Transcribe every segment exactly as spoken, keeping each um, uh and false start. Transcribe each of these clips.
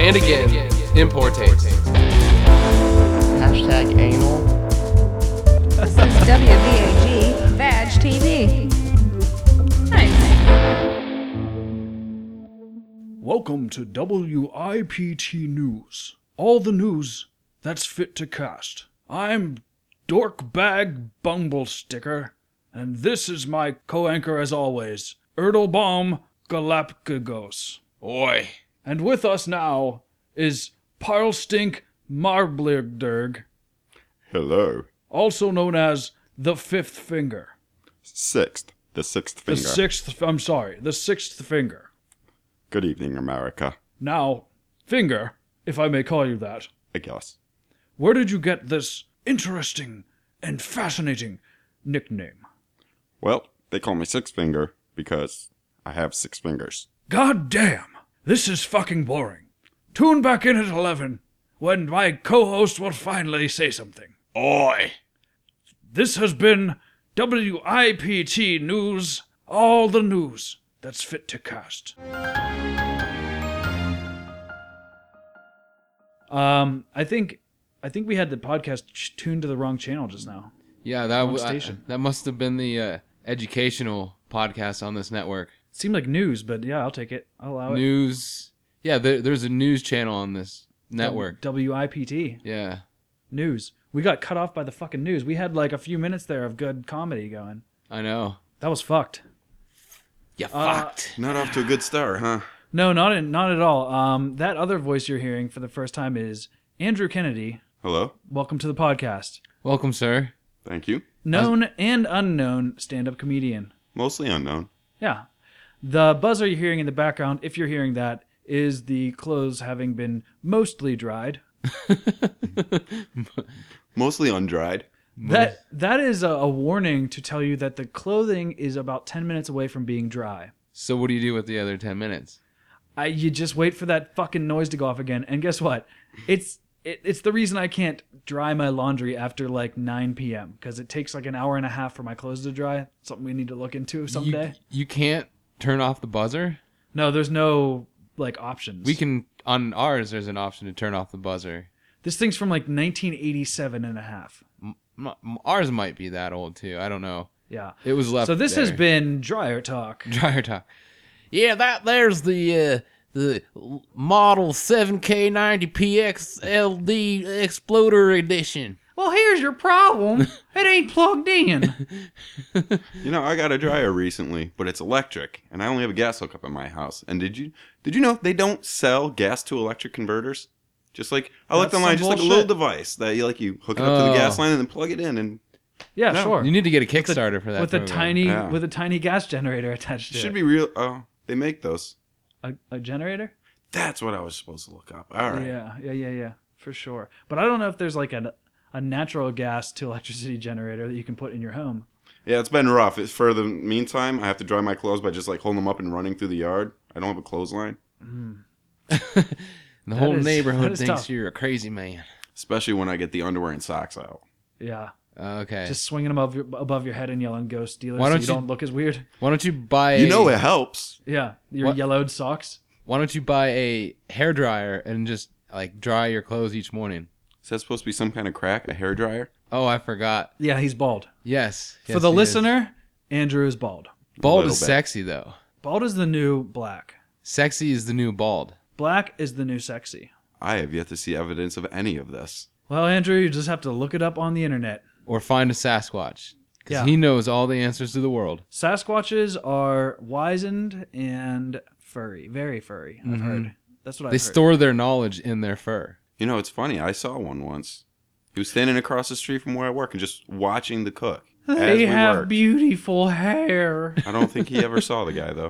And again, Importates. Hashtag anal. This is W V A G Vag T V. Nice. Welcome to W I P T News. All the news that's fit to cast. I'm Dorkbag Bumblesticker, and this is my co-anchor as always, Erdelbaum Galapagos. Oi. And with us now is Parlstink Marbligderg, Hello. also known as the Fifth Finger. Sixth. The sixth The finger. sixth, I'm sorry, the Sixth Finger. Good evening, America. Now, Finger, if I may call you that, I guess. where did you get this interesting and fascinating nickname? Well, they call me Six Finger because I have six fingers. God damn, this is fucking boring. Tune back in at eleven when my co-host will finally say something. Oi! This has been W I P T News, all the news that's fit to cast. Um, I think, I think we had the podcast tuned to the wrong channel just now. Yeah, that Wrong w- I- station. that must have been the uh, educational podcast on this network. It seemed like news, but yeah, I'll take it. I'll allow it. News. Yeah, there, there's a news channel on this network. W I P T Yeah. News. We got cut off by the fucking news. We had like a few minutes there of good comedy going. I know. That was fucked. You Uh, fucked. Not off to a good start, huh? No, not in, not at all. Um, that other voice you're hearing for the first time is Andrew Kennedy. Hello? Welcome to the podcast. Welcome, sir. Thank you. Known and unknown stand-up comedian. Mostly unknown. Yeah. The buzzer you're hearing in the background, if you're hearing that, is the clothes having been mostly dried. Mostly undried. That that is a, a warning to tell you that the clothing is about ten minutes away from being dry. So what do you do with the other ten minutes? I, you just wait for that fucking noise to go off again, and guess what? It's it, it's the reason I can't dry my laundry after like nine p.m. because it takes like an hour and a half for my clothes to dry. Something we need to look into someday. You, you can't turn off the buzzer? No, there's no like options. We can, on ours, there's an option to turn off the buzzer. This thing's from like nineteen eighty-seven and a half. M- m- ours might be that old, too. I don't know. Yeah. It was left So this there. has been Dryer Talk. Dryer talk. Yeah, that there's the uh, the model seven K ninety P X L D Exploder Edition. Well, here's your problem. It ain't plugged in. You know, I got a dryer recently, but it's electric, and I only have a gas hookup in my house. And did you did you know they don't sell gas to electric converters? Just like I looked That's online, some just like a little bullshit. device that you like you hook it up to Oh. the gas line and then plug it in, and Yeah, No. sure. You need to get a Kickstarter for that. with a program. tiny Yeah. with a tiny gas generator attached it to should it. be real. Oh, they make those. a, a generator? That's what I was supposed to look up. All right. Yeah, yeah, yeah, yeah, for sure. But I don't know if there's like a a natural gas to electricity generator that you can put in your home. Yeah, it's been rough. It's, for the meantime, I have to dry my clothes by just like holding them up and running through the yard. I don't have a clothesline, The whole is- that neighborhood is thinks tough. you're a crazy man. especially when I get the underwear and socks out. Yeah, Okay. just swinging them above your, above your head and yelling "Ghost Stealers" Why so don't you you- don't look as weird. Why don't you buy? You a, know it helps. Yeah, your What? yellowed socks. Why don't you buy a hair dryer and just like dry your clothes each morning? Is that supposed to be some kind of crack? A hair dryer? Oh, I forgot. Yeah, he's bald. Yes. For yes, the he is. listener, Andrew is bald. bald Little is bit. sexy though. Bald is the new black. Sexy is the new bald. Black is the new sexy. I have yet to see evidence of any of this. Well, Andrew, you just have to look it up on the internet. Or find a Sasquatch. Because Yeah. he knows all the answers to the world. Sasquatches are wizened and furry, very furry. I've heard. That's what I've They heard. store their knowledge in their fur. You know, it's funny. I saw one once. He was standing across the street from where I work and just watching the cook as They we have worked. beautiful hair. I don't think he ever saw the guy though.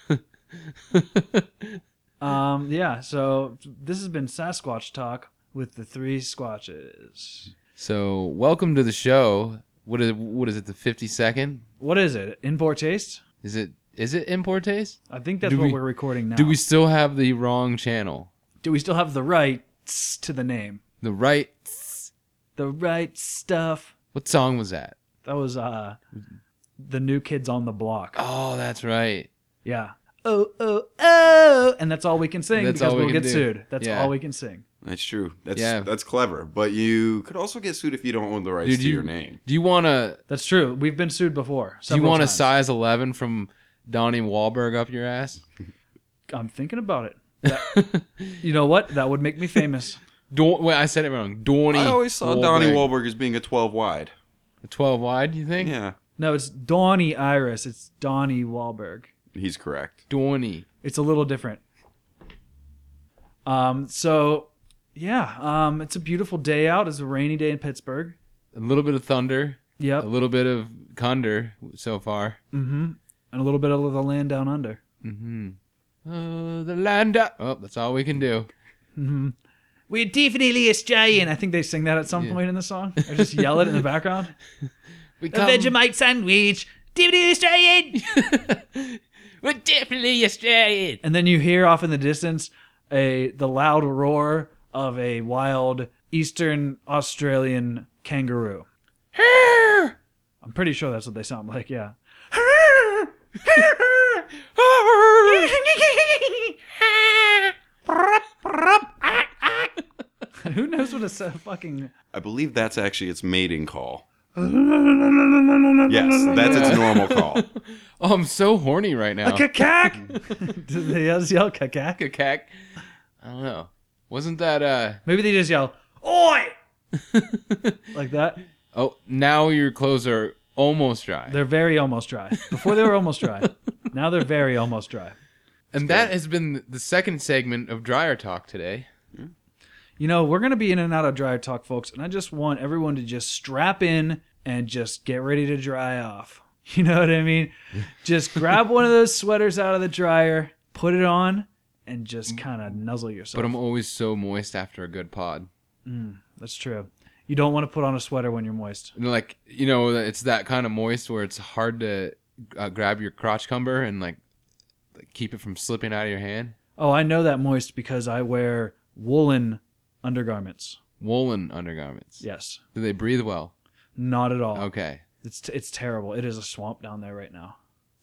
Um, yeah. So this has been Sasquatch Talk with the three Squatches. So, welcome to the show. What is what is it? The fifty-second? What is it? In poor taste? Is it is it Import Taste? I think that's Do what we- we're recording now. Do we still have the wrong channel? Do we still have the rights to the name? The right. The right stuff. What song was that? That was uh, the New Kids on the Block. Oh, that's right. Yeah. oh, oh, oh, and that's all we can sing That's because all we we'll can get do. sued. That's Yeah. all we can sing. That's true. That's Yeah. that's clever. But you could also get sued if you don't own the rights Dude, to you- your name. Do you want to? That's true. We've been sued before. Do you several want a times. size eleven from Donnie Wahlberg up your ass? I'm thinking about it. That- you know what? That would make me famous. Don- wait, I said it wrong. Donnie. I always saw Donnie Wahlberg as being a twelve wide. A twelve wide. You think? Yeah, No, it's Donnie Iris. It's Donnie Wahlberg. he's correct. Donnie. It's a little different. Um. So, yeah. Um. It's a beautiful day out. It's a rainy day in Pittsburgh. A little bit of thunder. Yep. A little bit of cunder so far. Mm-hmm. And a little bit of the land down under. Mm-hmm. Uh, the land up. Oh, that's all we can do. Mm-hmm. We're definitely Australian. I think they sing that at some Yeah. point in the song. Or just yell it in the background. We A Vegemite sandwich. Definitely Australian. We're definitely Australian. And then you hear off in the distance a the loud roar of a wild Eastern Australian kangaroo. I'm pretty sure that's what they sound like, yeah. Who knows what a s- fucking... I believe that's actually its mating call. Yes, that's its normal call. Oh, I'm so horny right now. Kakak! Do they just yell kakak? Kakak. I don't know. Wasn't that uh? Maybe they just yell, oi! Like that. Oh, now your clothes are almost dry. They're very almost dry. Before they were almost dry. Now they're very almost dry. and that has been the second segment of Dryer Talk today. You know, we're going to be in and out of dryer talk, folks, and I just want everyone to just strap in and just get ready to dry off. You know what I mean? Just grab one of those sweaters out of the dryer, put it on, and just kind of nuzzle yourself. But I'm always so moist after a good pod. That's true. You don't want to put on a sweater when you're moist. And like, you know, it's that kind of moist where it's hard to uh, grab your crotch cumber and like, like keep it from slipping out of your hand. Oh, I know that moist because I wear woolen undergarments. Woolen undergarments. Yes. Do they breathe well? Not at all. Okay. It's it's terrible. It is a swamp down there right now.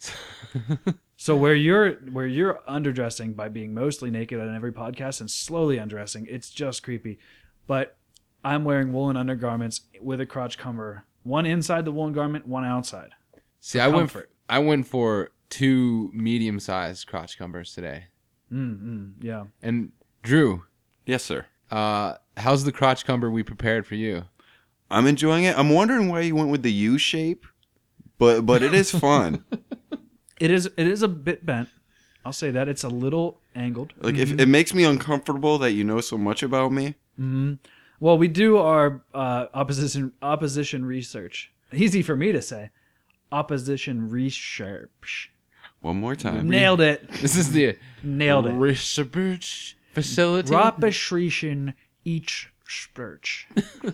So where you're where you're underdressing by being mostly naked on every podcast and slowly undressing, it's just creepy. But I'm wearing woolen undergarments with a crotch cumber, one inside the woolen garment, one outside. See, I went for comfort. I went for two medium-sized crotch cumbers today. Mm, mm, yeah. And Drew, Yes, sir. uh, how's the crotch cumber we prepared for you? I'm enjoying it. I'm wondering why you went with the U shape, but but it is fun. It is it is a bit bent. I'll say that it's a little angled. Like if it makes me uncomfortable that you know so much about me. Mm-hmm. Well, we do our uh, opposition opposition research. Easy for me to say. Opposition research. One more time. Nailed it. This is the Nailed it. research facility. Opposition each spurch.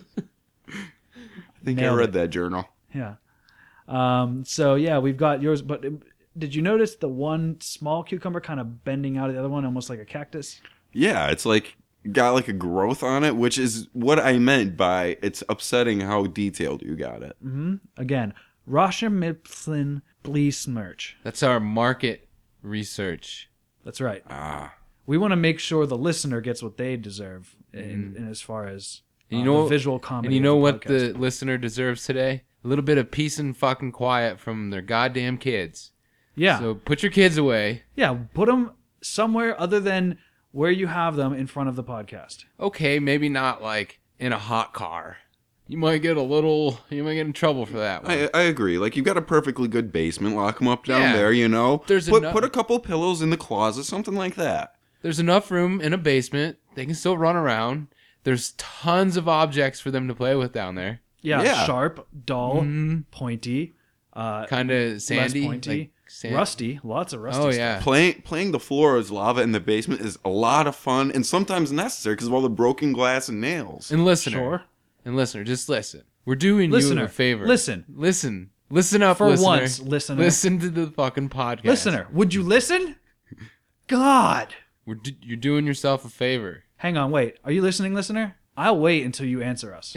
I think Nailed I read it. that journal. Yeah. Um, so yeah, we've got yours. But um, did you notice the one small cucumber kind of bending out of the other one, almost like a cactus? Yeah, it's like got like a growth on it, which is what I meant by it's upsetting how detailed you got it. Mm-hmm. Again, Rasha Miplin Blees merch. That's our market research. That's right. Ah, We want to make sure the listener gets what they deserve in, in as far as And uh, you know the visual comedy. And you know of what podcast. the listener deserves today? A little bit of peace and fucking quiet from their goddamn kids. yeah So put your kids away. yeah put them somewhere other than where you have them in front of the podcast. Okay, maybe not like in a hot car. You might get a little. You might get in trouble for that one. I, I agree. Like you've got a perfectly good basement, lock them up down Yeah. there. You know, There's put enough- put a couple pillows in the closet, something like that. There's enough room in a basement. They can still run around. There's tons of objects for them to play with down there. Yeah, Yeah. sharp, dull, Mhm. pointy, uh, Kind of sandy, less pointy, like sand- rusty. Lots of rusty. Oh stuff. yeah. Playing playing the floor as lava in the basement is a lot of fun and sometimes necessary because of all the broken glass and nails. And listener, Sure. and listener, just listen. We're doing Listener, you a favor. listen. listen, listen up, For listener. once, listener. Listen to the fucking podcast. Listener, would you listen? God. We're d- you're doing yourself a favor. Hang on, wait. Are you listening, listener? I'll wait until you answer us.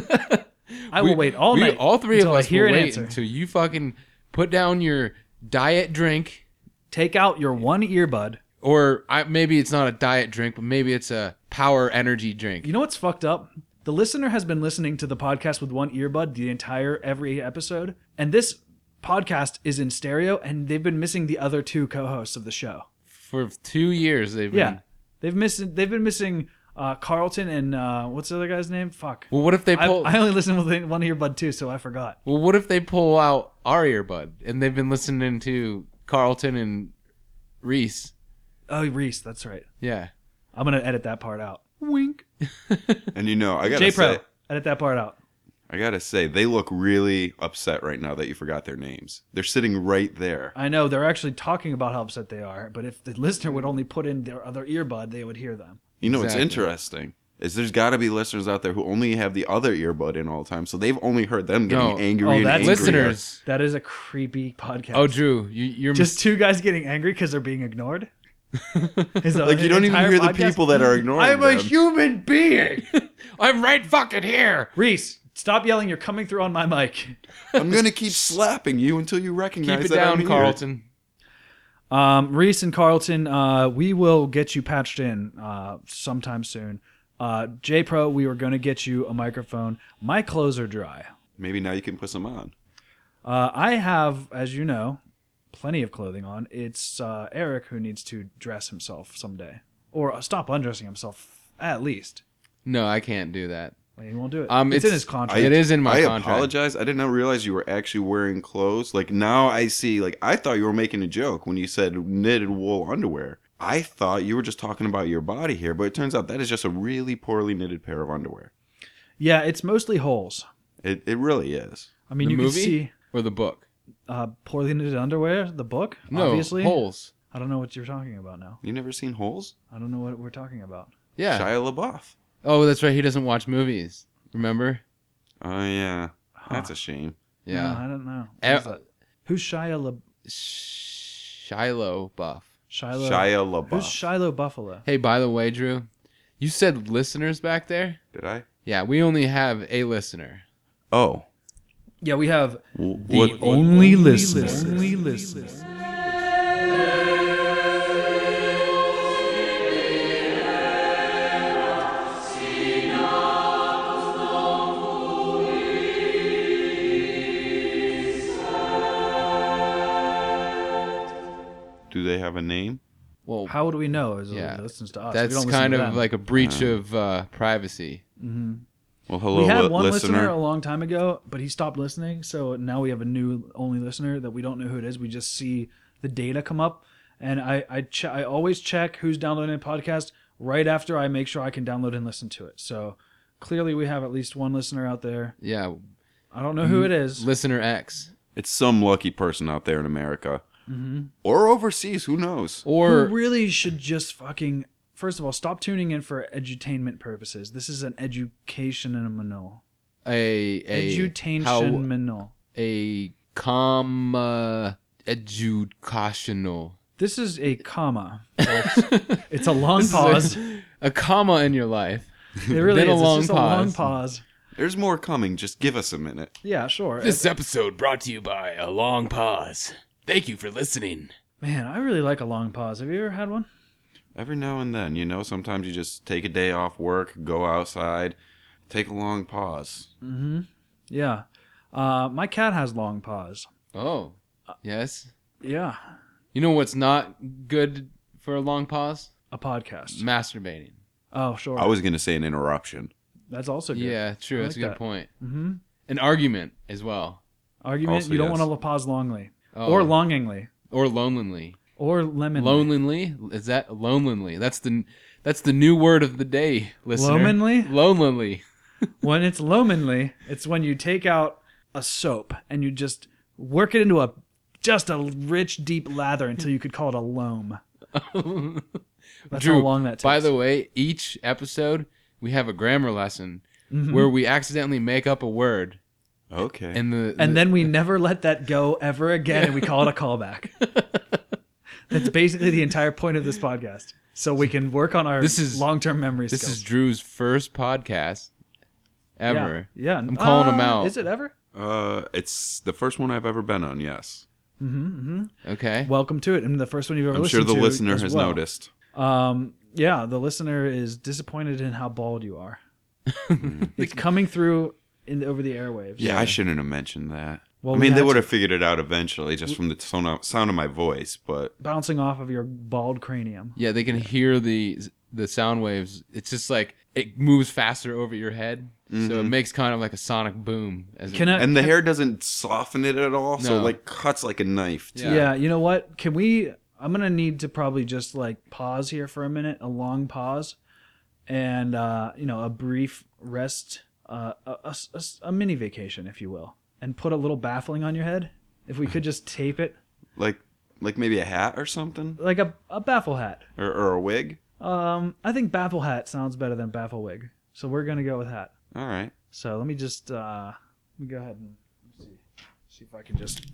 I will We- wait all we- night. All three of until us I hear will an wait answer. until you fucking put down your diet drink take out your one earbud. Or I, maybe it's not a diet drink, but maybe it's a power energy drink. You know what's fucked up? The listener has been listening to the podcast with one earbud the entire every episode, and this podcast is in stereo, and they've been missing the other two co-hosts of the show. For two years, they've been. Yeah, they've missed. They've been missing uh, Carlton and uh, what's the other guy's name? Fuck. Well, what if they I, pull? I only listen with one earbud too, so I forgot. Well, what if they pull out our earbud and they've been listening to Carlton and Reese? Oh, Reese, that's right. Yeah. I'm gonna edit that part out. Wink. And you know, I gotta J Pro, say, edit that part out. I gotta say, they look really upset right now that you forgot their names. They're sitting right there. I know they're actually talking about how upset they are, but if the listener would only put in their other earbud, they would hear them. You know, Exactly. what's interesting is there's got to be listeners out there who only have the other earbud in all the time, so they've only heard them getting No. angry Oh, and that's angrier. Listeners. That is a creepy podcast. Oh, Drew, you, you're just two guys getting angry because they're being ignored. Is the Like, you don't even entire hear the podcast- people that are ignoring I'm a them. human being. I'm right fucking here. Reese, stop yelling. You're coming through on my mic. I'm gonna keep slapping you until you recognize Keep it that I'm down, here. Carlton. Um, Reese and Carlton, uh, we will get you patched in uh, sometime soon. Uh, J Pro, we were going to get you a microphone. My clothes are dry. Maybe now you can put some on. Uh, I have, as you know, plenty of clothing on. It's uh, Eric who needs to dress himself someday. Or uh, stop undressing himself, at least. No, I can't do that. Well, he won't do it. Um, it's, in it's- his contract. It is in my I contract. apologize. I did not realize you were actually wearing clothes. Like, now I see. Like, I thought you were making a joke when you said knitted wool underwear. I thought you were just talking about your body here, but it turns out that is just a really poorly knitted pair of underwear. Yeah, it's mostly holes. It it really is. I mean, The you movie can see or the book? uh, poorly knitted underwear, the book, No, obviously. holes. I don't know what you're talking about now. You never seen Holes? I don't know what we're talking about. Yeah. Shia LaBeouf. Oh, that's right. He doesn't watch movies. Remember? Oh yeah, that's a shame. No, Yeah. I don't know. Eh, What is that? Who's Shia La- Shiloh Buff. Shiloh? Shia LaBeouf. Who's Shiloh Buffalo? Hey, by the way, Drew, you said listeners back there? Did I? Yeah, we only have a listener. Oh. Yeah, we have W- the what- only listener. Only listener. Do they have a name? Well, How would we know? As Yeah. yeah. listens to us. We that's don't listen kind to of them. like a breach of uh, privacy. Well, hello, we had li- one listener. listener. a long time ago, but he stopped listening. So now we have a new only listener that we don't know who it is. We just see the data come up, and I I, ch- I always check who's downloading a podcast right after I make sure I can download and listen to it. So clearly we have at least one listener out there. Yeah, I don't know who it is. listener X. It's some lucky person out there in America. Mm-hmm. Or overseas, who knows? Or Who really should just fucking first of all stop tuning in for edutainment purposes. This is an educational, a a how edutainmental. a comma educational. This is a comma. folks. It's a long This is a- pause. A comma in your life. It really Then a is. long it's just a long pause. pause. There's more coming. Just give us a minute. Yeah, sure. This episode brought to you by a long pause. Thank you for listening. Man, I really like a long pause. Have you ever had one? Every now and then, you know, sometimes you just take a day off work, go outside, take a long pause. Yeah. Uh, my cat has long pause. Oh, yes. Yeah. You know what's not good for a long pause? A podcast. Masturbating. Oh, sure. I was going to say an interruption. That's also good. Yeah, true. I That's like a good that. point. Mm-hmm. An argument as well. Argument. Also, you don't yes. want to pause longly. Oh. Or longingly. Or lonely. Or lemonly. Lonely? Is that lonely? That's the that's the new word of the day, listener. Lomanly? Lonely. When it's lomanly, it's when you take out a soap and you just work it into a just a rich, deep lather until you could call it a loam. That's Drew, how long that takes. by the way, each episode we have a grammar lesson Mm-hmm. where we accidentally make up a word Okay. and the and then we never let that go ever again, and we call it a callback. That's basically the entire point of this podcast. So we can work on our This is- long-term memory this skills. is Drew's first podcast ever. Yeah, yeah. I'm calling him Uh, out. Is it ever? Uh, it's the first one I've ever been on, yes. Mm-hmm, mm-hmm. Okay. Welcome to it, and the first one you've ever I'm listened sure to. the listener as has well. noticed. Um, yeah, the listener is disappointed in how bald you are. It's coming through in the, over the airwaves. Yeah, I shouldn't have mentioned that. Well, I we mean, they had would to. have figured it out eventually just from the tone of, sound of my voice, but Bouncing off of your bald cranium. Yeah, they can hear the the sound waves. It's just like it moves faster over your head, so it makes kind of like a sonic boom. As Can it, I? and the can- hair doesn't soften it at all, so No. it like cuts like a knife. Too. Yeah. Yeah, you know what? Can we? I'm gonna need to probably just like pause here for a minute, a long pause, and uh, you know, a brief rest, uh, a, a, a, a mini vacation, if you will, and put a little baffling on your head. If we could just tape it, Like like maybe a hat or something, like a, a baffle hat. or, or a wig. Um, I think baffle hat sounds better than baffle wig, so we're gonna go with hat. All right. So let me just uh, let me go ahead and see, see if I can just.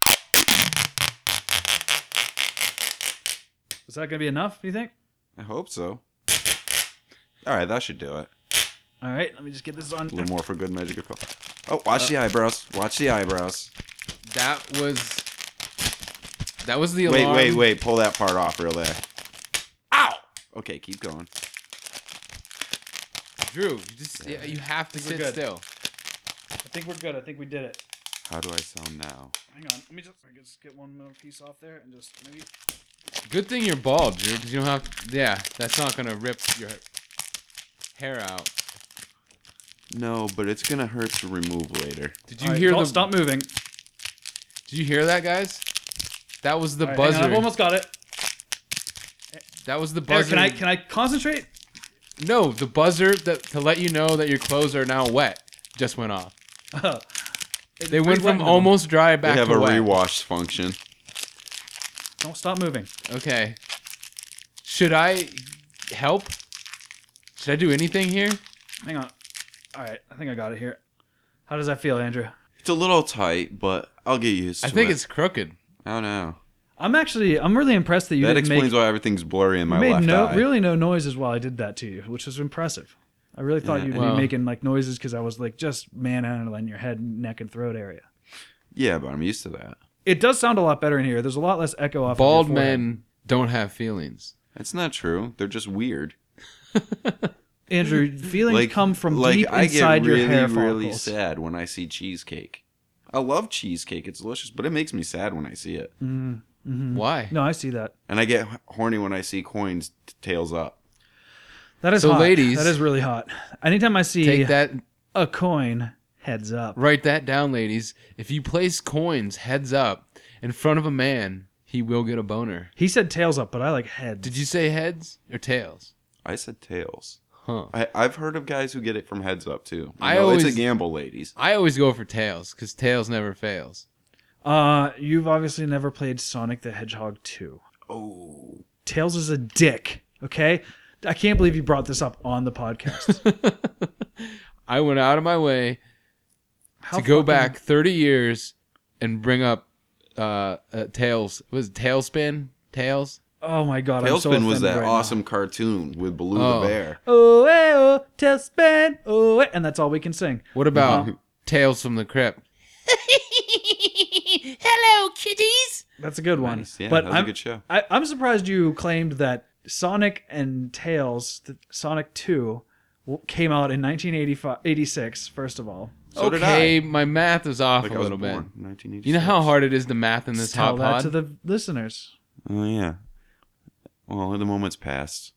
Is that gonna be enough? Do you think? I hope so. All right, that should do it. All right, let me just get this on. A little more for good measure. Good call. Oh, watch the eyebrows. Watch the eyebrows. that was that was the Wait, alarm. wait, wait. Pull that part off real there. Ow! Okay, keep going. Drew, you just yeah, you have to We're sit good. still. I think we're good. I think we did it. How do I sound now? Hang on, let me just, I just get one more piece off there and just maybe. Good thing you're bald, Drew, because you don't have. Yeah, that's not gonna rip your hair out. No, but it's gonna hurt to remove later. Did you All right, hear don't the? stop moving. Did you hear that, guys? That was the All right, hang on, buzzer. I've almost got it. That was the Eric, buzzer. can I can I concentrate? No, the buzzer that to let you know that your clothes are now wet just went off. Oh. They went from almost dry They back have to a wet. rewash function. Don't stop moving. Okay. Should I help? Should I do anything here? Hang on. All right, I think I got it here. How does that feel, Andrew? It's a little tight, but I'll get used to I it. think it's crooked. I don't know. I'm actually I'm really impressed that you That didn't explains make why everything's blurry in my you made left no eye. really no noises while I did that to you, which was impressive. I really thought Yeah. you'd Wow. be making like noises because I was like just manhandling your head, neck, and throat area. Yeah, but I'm used to that. It does sound a lot better in here. There's a lot less echo off. Bald of your forehead. men don't have feelings. That's not true. They're just weird. Andrew, feelings Like come from like deep I inside get really, your hair really follicles. sad when I see cheesecake. I love cheesecake. It's delicious, but it makes me sad when I see it. Why? No, I see that. And I get horny when I see coins t- tails up. That is So, hot. ladies- that is really hot. Anytime I see Take that. a coin, heads up. Write that down, ladies. If you place coins heads up in front of a man, he will get a boner. He said tails up, but I like heads. Did you say heads or tails? I said tails. Huh. I, I've heard of guys who get it from heads up too. You I know, it's always- a gamble, ladies. I always go for tails because tails never fails. Uh, you've obviously never played Sonic the Hedgehog two. Oh, Tails is a dick. Okay, I can't believe you brought this up on the podcast. I went out of my way How to go fucking- back thirty years and bring up uh, uh Tails. Was it Tailspin? Tails? Oh my god, I'm so Tailspin was offended that right now. awesome cartoon with Baloo Oh. the bear. Oh, eh, oh, Tailspin, oh, eh, and that's all we can sing. What about Uh-huh. Tales from the Crypt? Hello, kitties. That's a good one. Nice. Yeah, but that was a I'm, good show. I, I'm surprised you claimed that Sonic and Tails, th- Sonic two, w- came out in nineteen eighty-six. First of all, So did okay, I. my math is off Like a I was little bit. born in nineteen eighty-six. You know how hard it is to math in this tell hot that pod? to the listeners. Oh yeah. Well, the moment's passed.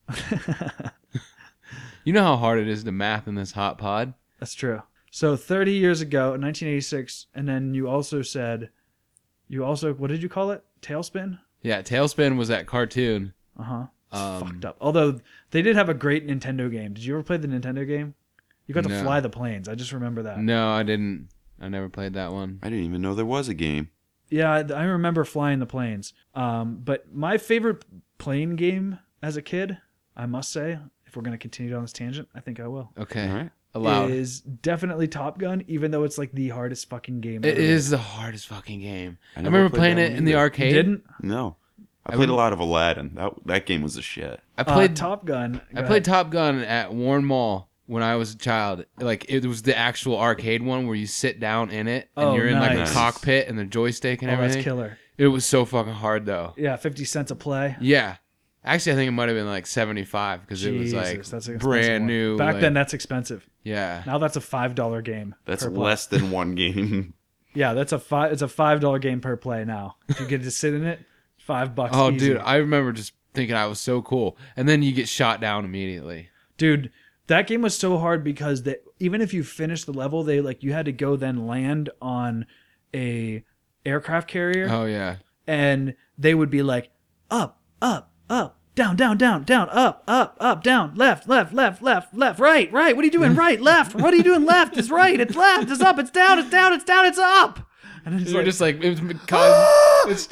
You know how hard it is to math in this hot pod? That's true. So thirty years ago, in nineteen eighty-six, and then you also said, you also, what did you call it? Tailspin? Yeah, Tailspin was that cartoon. Uh huh. Um, Fucked up. Although they did have a great Nintendo game. Did you ever play the Nintendo game? You got to No. fly the planes. I just remember that. No, I didn't. I never played that one. I didn't even know there was a game. Yeah, I, I remember flying the planes. Um, but my favorite plane game as a kid, I must say, if we're going to continue down this tangent, I think I will, Okay. All right. Allowed. is definitely Top Gun, even though it's like the hardest fucking game It ever. is the hardest fucking game. I I, never remember played playing that it one in the either. You arcade. didn't? No. I I played a would- lot of Aladdin. That that game was a shit. I Uh, played Top Gun. I Go played ahead. Top Gun at Warren Mall when I was a child. Like it was the actual arcade one where you sit down in it and Oh, you're in like nice. a cockpit and the joystick and Oh, everything. that's killer. It was so fucking hard though. Yeah, fifty cents a play. Yeah. Actually, I think it might have been like seventy-five because it was like Jesus, that's an expensive brand one. new. Back like- then, that's expensive. Yeah. Now that's a five dollar game. That's per play. less than one game. Yeah, that's a five. It's a five dollar game per play now. If you get to sit in it, five bucks. Oh, easy. dude, I remember just thinking I was so cool, and then you get shot down immediately. Dude, that game was so hard because they, even if you finished the level, they like you had to go then land on a aircraft carrier, Oh yeah. and they would be like up, up, up, down, down, down, down, up, up, up, down, left, left, left, left, left, right, right. What are you doing? Right, left. What are you doing? Left. It's right. It's left. It's up. It's down. It's down. It's down. It's up. And it's You're like, just like it was cause, it's,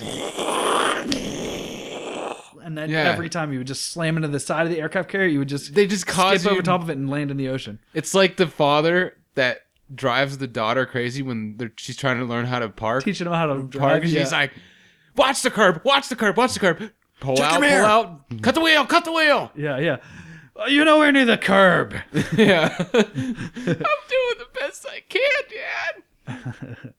and then Yeah. every time you would just slam into the side of the aircraft carrier, you would just they just cause skip you, over top of it and land in the ocean. It's like the father that drives the daughter crazy when they're, she's trying to learn how to park. Teaching them how to park, drive. and yeah. she's like, "Watch the curb, watch the curb, watch the curb. Pull Check out, your pull mirror." out, cut the wheel, cut the wheel." yeah, yeah. Uh, You're nowhere near the curb. Yeah. I'm doing the best I can, Dad.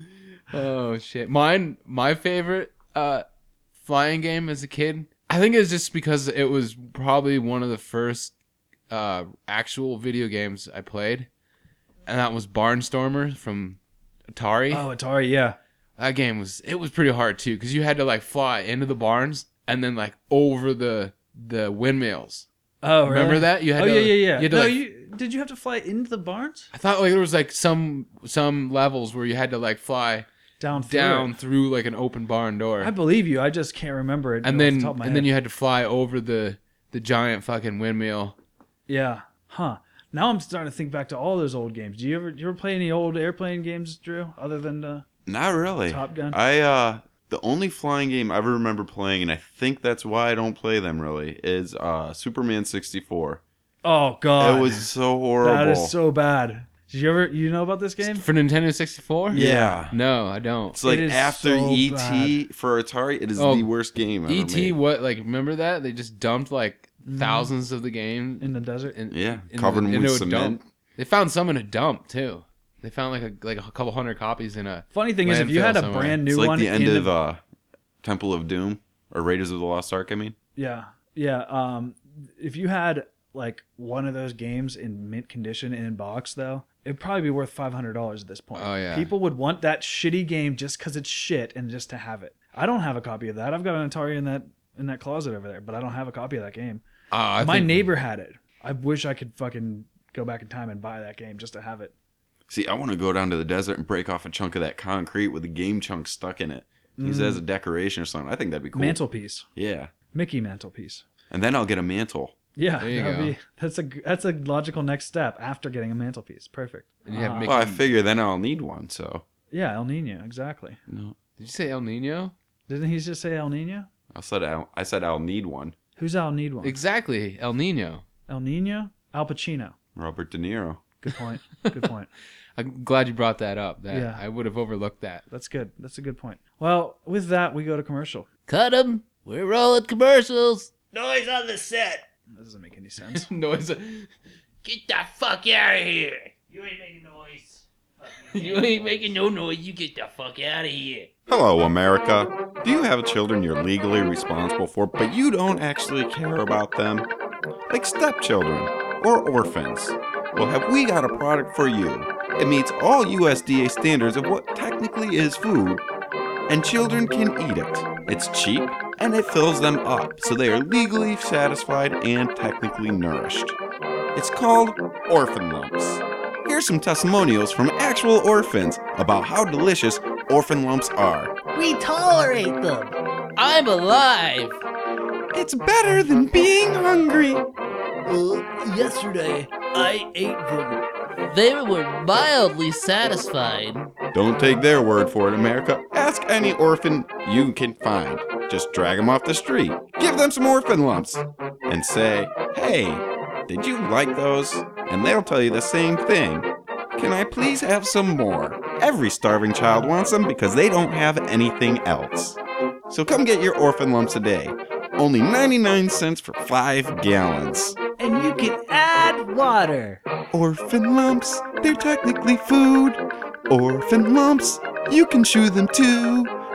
Oh shit. Mine my favorite uh flying game as a kid. I think it's just because it was probably one of the first uh actual video games I played. And that was Barnstormer from Atari. Oh, Atari, yeah. That game was it was pretty hard too cuz you had to like fly into the barns and then like over the the windmills. Oh, really? Remember that? You had oh, to, yeah, yeah, yeah. You had to, no, like, you did you have to fly into the barns? I thought like there was like some some levels where you had to like fly Down through down it. through like an open barn door, I believe you. I just can't remember it. and off then the top of my and then head. you had to fly over the the giant fucking windmill. Yeah. Huh. Now I'm starting to think back to all those old games. Do you ever do you ever play any old airplane games, Drew? Other than uh, Not really. Top Gun? I uh the only flying game I ever remember playing, and I think that's why I don't play them really, is uh Superman sixty-four. oh god, It was so horrible. that is so bad. Did you ever you know about this game? For Nintendo sixty-four? Yeah. No, I don't. It's like It is after so E T for Atari, it is Oh, the worst game ever E T, made. what like remember that they just dumped like thousands of the game In the desert. in, Yeah, in covered the- with into a cement. dump. They found some in a dump too. They found like a like a couple hundred copies in a. Funny thing is, if you landfill had a somewhere. brand new It's like one the end in of the, uh, Temple of Doom or Raiders of the Lost Ark. I mean, yeah, yeah, um, if you had like one of those games in mint condition and in box though, it'd probably be worth five hundred dollars at this point. Oh, yeah. People would want that shitty game just because it's shit and just to have it. I don't have a copy of that. I've got an Atari in that in that closet over there, but I don't have a copy of that game. Uh, I My think- neighbor had it. I wish I could fucking go back in time and buy that game just to have it. see, I want to go down to the desert and break off a chunk of that concrete with the game chunk stuck in it. Use it as a decoration or something. I think that'd be cool. Mantelpiece, Yeah, Mickey mantelpiece. and then I'll get a mantle. Yeah, There you that would go. be that's a that's a logical next step after getting a mantelpiece. Perfect. And you have Uh, Mickey- Well, I figure then I'll need one. So Yeah, El Nino, exactly. no, Did you say El Nino? Didn't he just say El Nino? I said I'll, I said I'll need one. Who's Al need one? Exactly, El Nino. El Nino? Al Pacino. Robert De Niro. Good point. Good point. I'm glad you brought that up. That Yeah. I would have overlooked that. That's good. That's a good point. Well, with that, we go to commercial. Cut 'em. We're rolling commercials. Noise on the set. That doesn't make any sense. Noise. Get the fuck out of here. You ain't making noise. You ain't making no noise. You get the fuck out of here. Hello, America. Do you have children you're legally responsible for, but you don't actually care about them? Like stepchildren or orphans? Well, have we got a product for you? It meets all U S D A standards of what technically is food, and children can eat it. It's cheap, and it fills them up, so they are legally satisfied and technically nourished. It's called Orphan Lumps. Here's some testimonials from actual orphans about how delicious Orphan Lumps are. We tolerate them. I'm alive. It's better than being hungry. Uh, yesterday, I ate them. They were mildly satisfied. Don't take their word for it, America. Ask any orphan you can find. Just drag them off the street. Give them some Orphan Lumps. And say, hey, did you like those? And they'll tell you the same thing. Can I please have some more? Every starving child wants them because they don't have anything else. So come get your Orphan Lumps today. Only ninety-nine cents for five gallons. And you can add water. Orphan Lumps, they're technically food. Orphan Lumps, you can chew them too.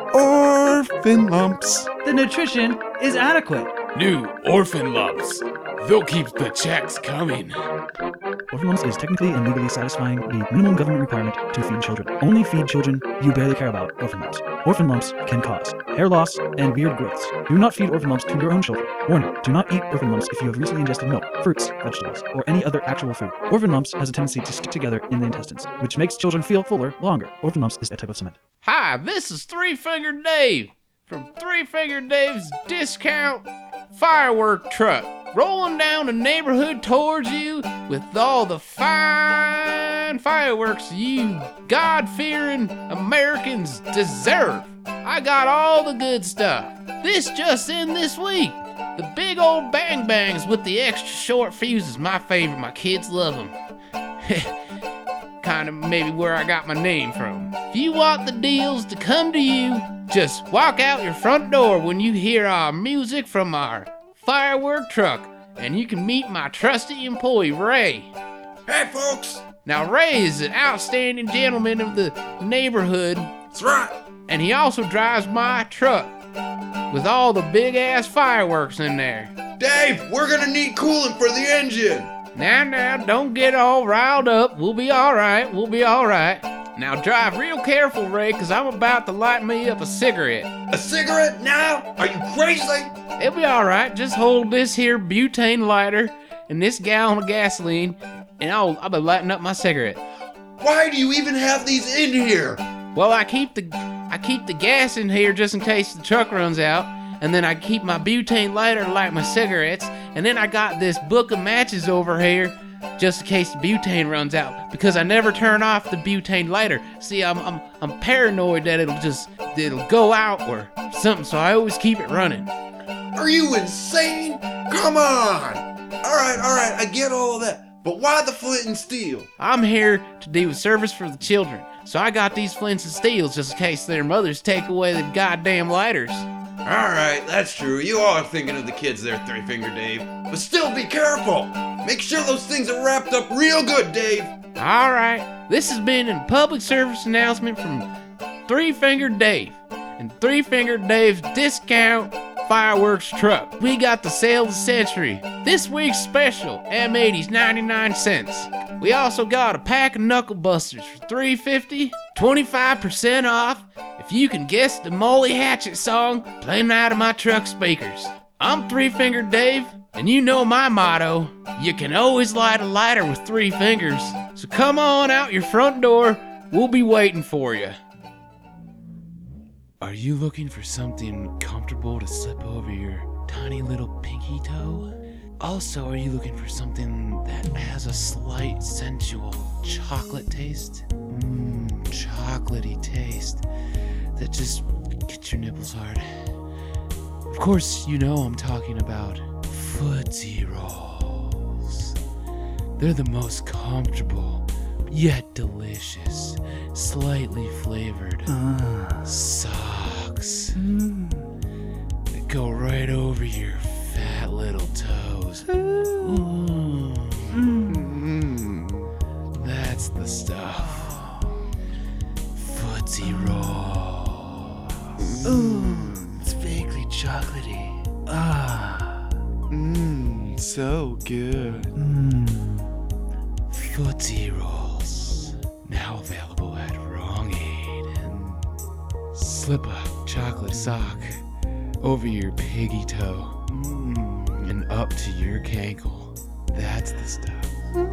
Orphan lumps. The nutrition is adequate. New Orphan Lumps. They'll keep the checks coming. Orphan Lumps is technically and legally satisfying the minimum government requirement to feed children. Only feed children you barely care about Orphan Lumps. Orphan Lumps can cause hair loss and weird growths. Do not feed Orphan Lumps to your own children. Warning, do not eat Orphan Lumps if you have recently ingested milk, fruits, vegetables, or any other actual food. Orphan Lumps has a tendency to stick together in the intestines, which makes children feel fuller longer. Orphan Lumps is a type of cement. Hi, this is Three Finger Dave from Three Finger Dave's Discount Firework Truck, rolling down the neighborhood towards you with all the fine fireworks you God-fearing Americans deserve. I got all the good stuff. This just in this week. The big old bang bangs with the extra short fuses, my favorite. My kids love them. Kind of maybe where I got my name from. If you want the deals to come to you, just walk out your front door when you hear our music from our firework truck, and you can meet my trusty employee, Ray. Hey, folks. Now, Ray is an outstanding gentleman of the neighborhood, That's right. and he also drives my truck with all the big-ass fireworks in there. Dave, we're gonna need coolant for the engine. Now, now, don't get all riled up. We'll be all right. We'll be all right. Now, drive real careful, Ray, because I'm about to light me up a cigarette. A cigarette now? Are you crazy? It'll be all right. Just hold this here butane lighter and this gallon of gasoline, and I'll, I'll be lighting up my cigarette. Why do you even have these in here? Well, I keep the I keep the gas in here just in case the truck runs out, and then I keep my butane lighter to light my cigarettes, and then I got this book of matches over here just in case the butane runs out, because I never turn off the butane lighter. See, I'm I'm I'm paranoid that it'll just it'll go out or something, so I always keep it running. Are you insane? Come on. All right, all right, I get all of that. But why the flint and steel? I'm here to do a service for the children, so I got these flints and steels just in case their mothers take away the goddamn lighters. All right, that's true. You are thinking of the kids there, Three Finger Dave. But still be careful. Make sure those things are wrapped up real good, Dave. All right, this has been a public service announcement from Three Finger Dave and Three Finger Dave's Discount Fireworks Truck. We got the sale of the century. This week's special, M eighties, ninety-nine cents. We also got a pack of Knuckle Busters for three fifty, twenty-five percent off if you can guess the Molly Hatchet song playing out of my truck speakers. I'm Three Finger Dave, and you know my motto, you can always light a lighter with three fingers. So come on out your front door, we'll be waiting for you. Are you looking for something comfortable to slip over your tiny little pinky toe? Also, are you looking for something that has a slight sensual chocolate taste? Mmm, chocolatey taste that just gets your nipples hard. Of course, you know I'm talking about Footsie Rolls. They're the most comfortable, yet delicious, slightly flavored Ah. socks that go right over your fat little toes. Ooh. Mm. That's the stuff. Footsie Rolls. Ooh, it's vaguely chocolatey. Ah. Mmm, so good. Mm. Footsie Rolls. Now available at Wrong Aid. And slip a chocolate sock over your piggy toe. Mm, and up to your cankle. That's the stuff.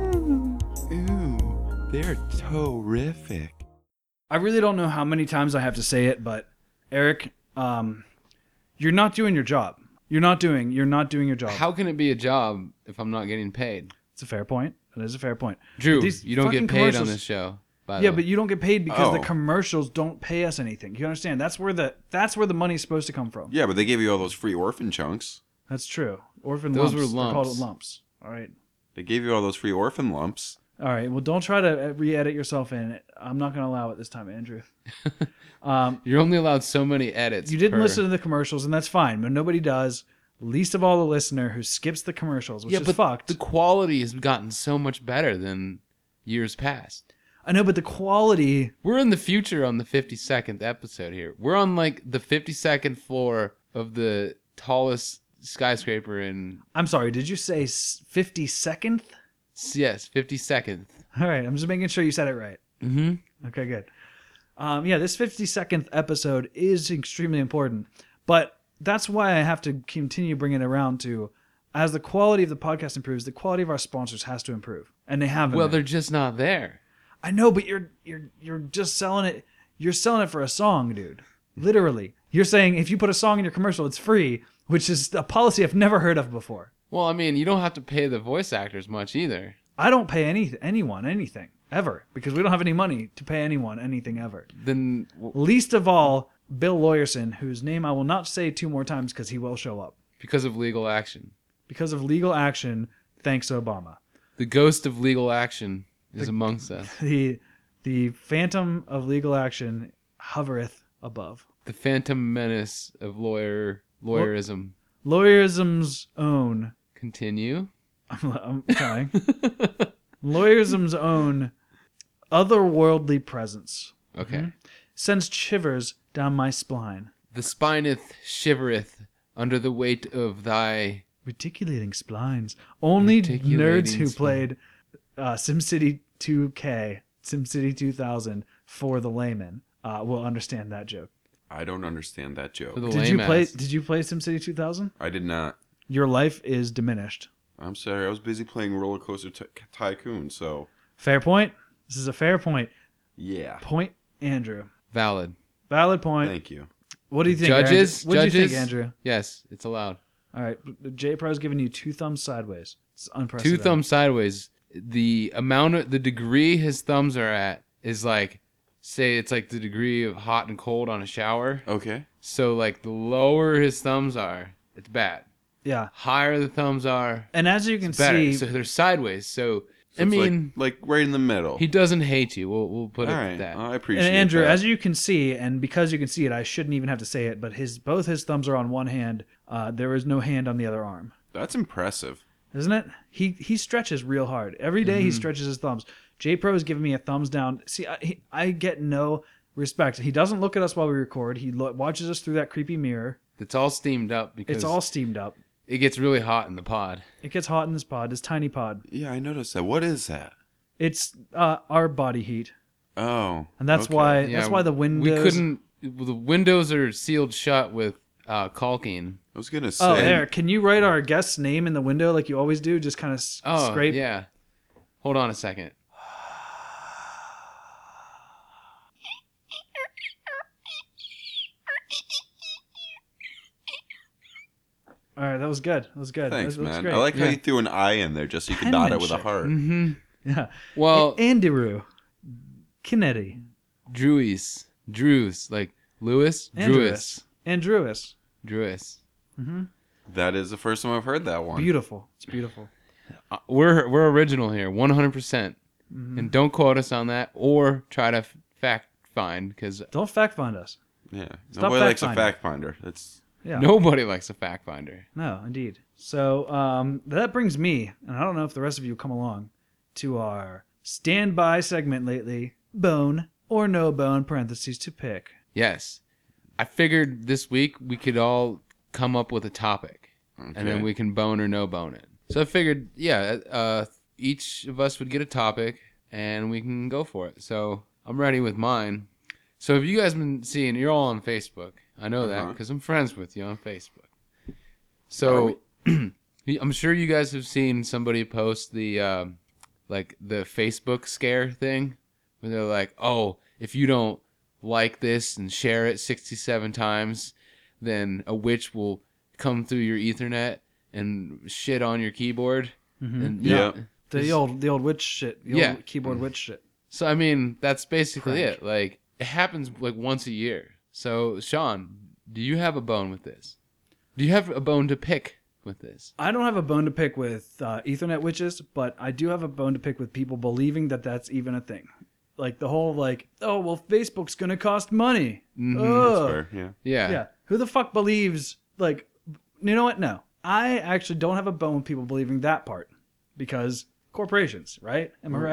Ooh, they're terrific. I really don't know how many times I have to say it, but Eric, um, you're not doing your job. You're not doing. You're not doing your job. How can it be a job if I'm not getting paid? It's a fair point. It is a fair point. Drew, These you don't fucking get paid on commercials- this show. By Yeah, the but way. you don't get paid because the Oh. commercials don't pay us anything. You understand? That's where the that's where the money's supposed to come from. Yeah, but they gave you all those free orphan chunks. That's true. Orphan Those lumps. were They're called lumps. lumps. All right. They gave you all those free orphan lumps. All right. Well, don't try to re-edit yourself in. I'm not going to allow it this time, Andrew. um, You're only allowed so many edits. you didn't per- listen to the commercials, and that's fine. But nobody does. Least of all, the listener who skips the commercials, which Yeah, is but fucked. the quality has gotten so much better than years past. I know, but the quality. We're in the future on the fifty-second episode here. We're on like the fifty-second floor of the tallest skyscraper in. I'm sorry. Did you say fifty-second? Yes, fifty-second. All right. I'm just making sure you said it right. Mm-hmm. Okay, good. Um, yeah, this fifty-second episode is extremely important, but that's why I have to continue bringing it around to, as the quality of the podcast improves, the quality of our sponsors has to improve, and they haven't. Well, been. they're just not there. I know, but you're you're you're just selling it. You're selling it for a song, dude. Literally, you're saying if you put a song in your commercial, it's free, which is a policy I've never heard of before. Well, I mean, you don't have to pay the voice actors much either. I don't pay any anyone anything ever because we don't have any money to pay anyone anything ever. Then w- Least of all, Bill Lawyerson, whose name I will not say two more times because he will show up. because of legal action, Because of legal action, thanks Obama. the ghost of legal action is amongst us. The the phantom of legal action hovereth above. The phantom menace of lawyer lawyerism. Lawyerism's own. Continue. I'm, I'm trying. Lawyerism's own otherworldly presence Okay. sends shivers down my spine. The spineth shivereth under the weight of thy. Reticulating splines. Only Reticulating nerds who spline. played uh, SimCity two K, SimCity two thousand for the layman uh, will understand that joke. I don't understand that joke. For the Did you lame play? ass. Did you play SimCity two thousand? I did not. Your life is diminished. I'm sorry. I was busy playing Roller Coaster Ty- Tycoon. So Fair point. This is a fair point. yeah. Point, Andrew. Valid. Valid point. Thank you. What do you think, Judges? Andrew? What do you Judges? think, Andrew? Yes, it's allowed. All right, J Pro's giving you two thumbs sideways. It's Two unprecedented. thumbs sideways. The amount of the degree his thumbs are at is like, say it's like the degree of hot and cold on a shower. Okay. So like the lower his thumbs are, it's bad. Yeah, Higher the thumbs are, and as you can it's better. see, So they're sideways. So, So I it's mean, like, like right in the middle. he doesn't hate you. We'll we'll put All it right. at that. I appreciate and Andrew, that. as you can see, and because you can see it, I shouldn't even have to say it, but his both his thumbs are on one hand. Uh, there is no hand on the other arm, That's impressive. isn't it? He he stretches real hard every day. Mm-hmm. He stretches his thumbs. J Pro is giving me a thumbs down. See, I, he, I get no respect. He doesn't look at us while we record. He lo- watches us through that creepy mirror. It's all steamed up because It's all steamed up. it gets really hot in the pod. It gets hot in this pod, this tiny pod. Yeah, I noticed that. What is that? It's uh, our body heat, Oh. and that's okay. why Yeah, that's why the windows. We couldn't. The windows are sealed shut with uh, caulking. I was gonna say. Oh, there. Can you write our guest's name in the window like you always do? Just kind of s- Oh, scrape. yeah. Hold on a second. All right, that was good. That was good. Thanks, that was, man. Great. I like how Yeah. you threw an I in there just so you could dot it with a Penmanship. heart. Mm-hmm. Yeah. Well, A- Andiru. Kennedy. Drewies. Drews. Like Lewis? Andrewis. Andrewis. Drewis. That is the first time I've heard that one. Beautiful. It's beautiful. Uh, we're we're original here, one hundred percent. Mm-hmm. And don't quote us on that or try to f- fact find because Don't fact find us. Yeah. Stop Nobody likes a fact-finding. fact finder. That's Yeah. nobody likes a fact finder. No, indeed. So um, that brings me, and I don't know if the rest of you come along, to our standby segment lately: bone or no bone. Parentheses to pick. Yes. I figured this week we could all come up with a topic and then Okay. we can bone or no bone it. So I figured, yeah, uh, each of us would get a topic and we can go for it. So I'm ready with mine. So have you guys been seeing, you're all on Facebook. I know that Uh-huh. because I'm friends with you on Facebook. So I'm sure you guys have seen somebody post the, um, like the Facebook scare thing where they're like, oh, if you don't like this and share it sixty-seven times, then a witch will come through your Ethernet and shit on your keyboard. And Yeah. The It's- old the old witch shit. The Yeah. old keyboard witch shit. So I mean, that's basically Prank. it. Like it happens like once a year. So Sean, do you have a bone with this? Do you have a bone to pick with this? I don't have a bone to pick with uh, Ethernet witches, but I do have a bone to pick with people believing that that's even a thing. Like the whole like, oh well, Facebook's gonna cost money. Mhm. Ugh. That's fair. Yeah. Yeah. Yeah. Who the fuck believes like? You know what? No, I actually don't have a bone with people believing that part because corporations, right? Am I right?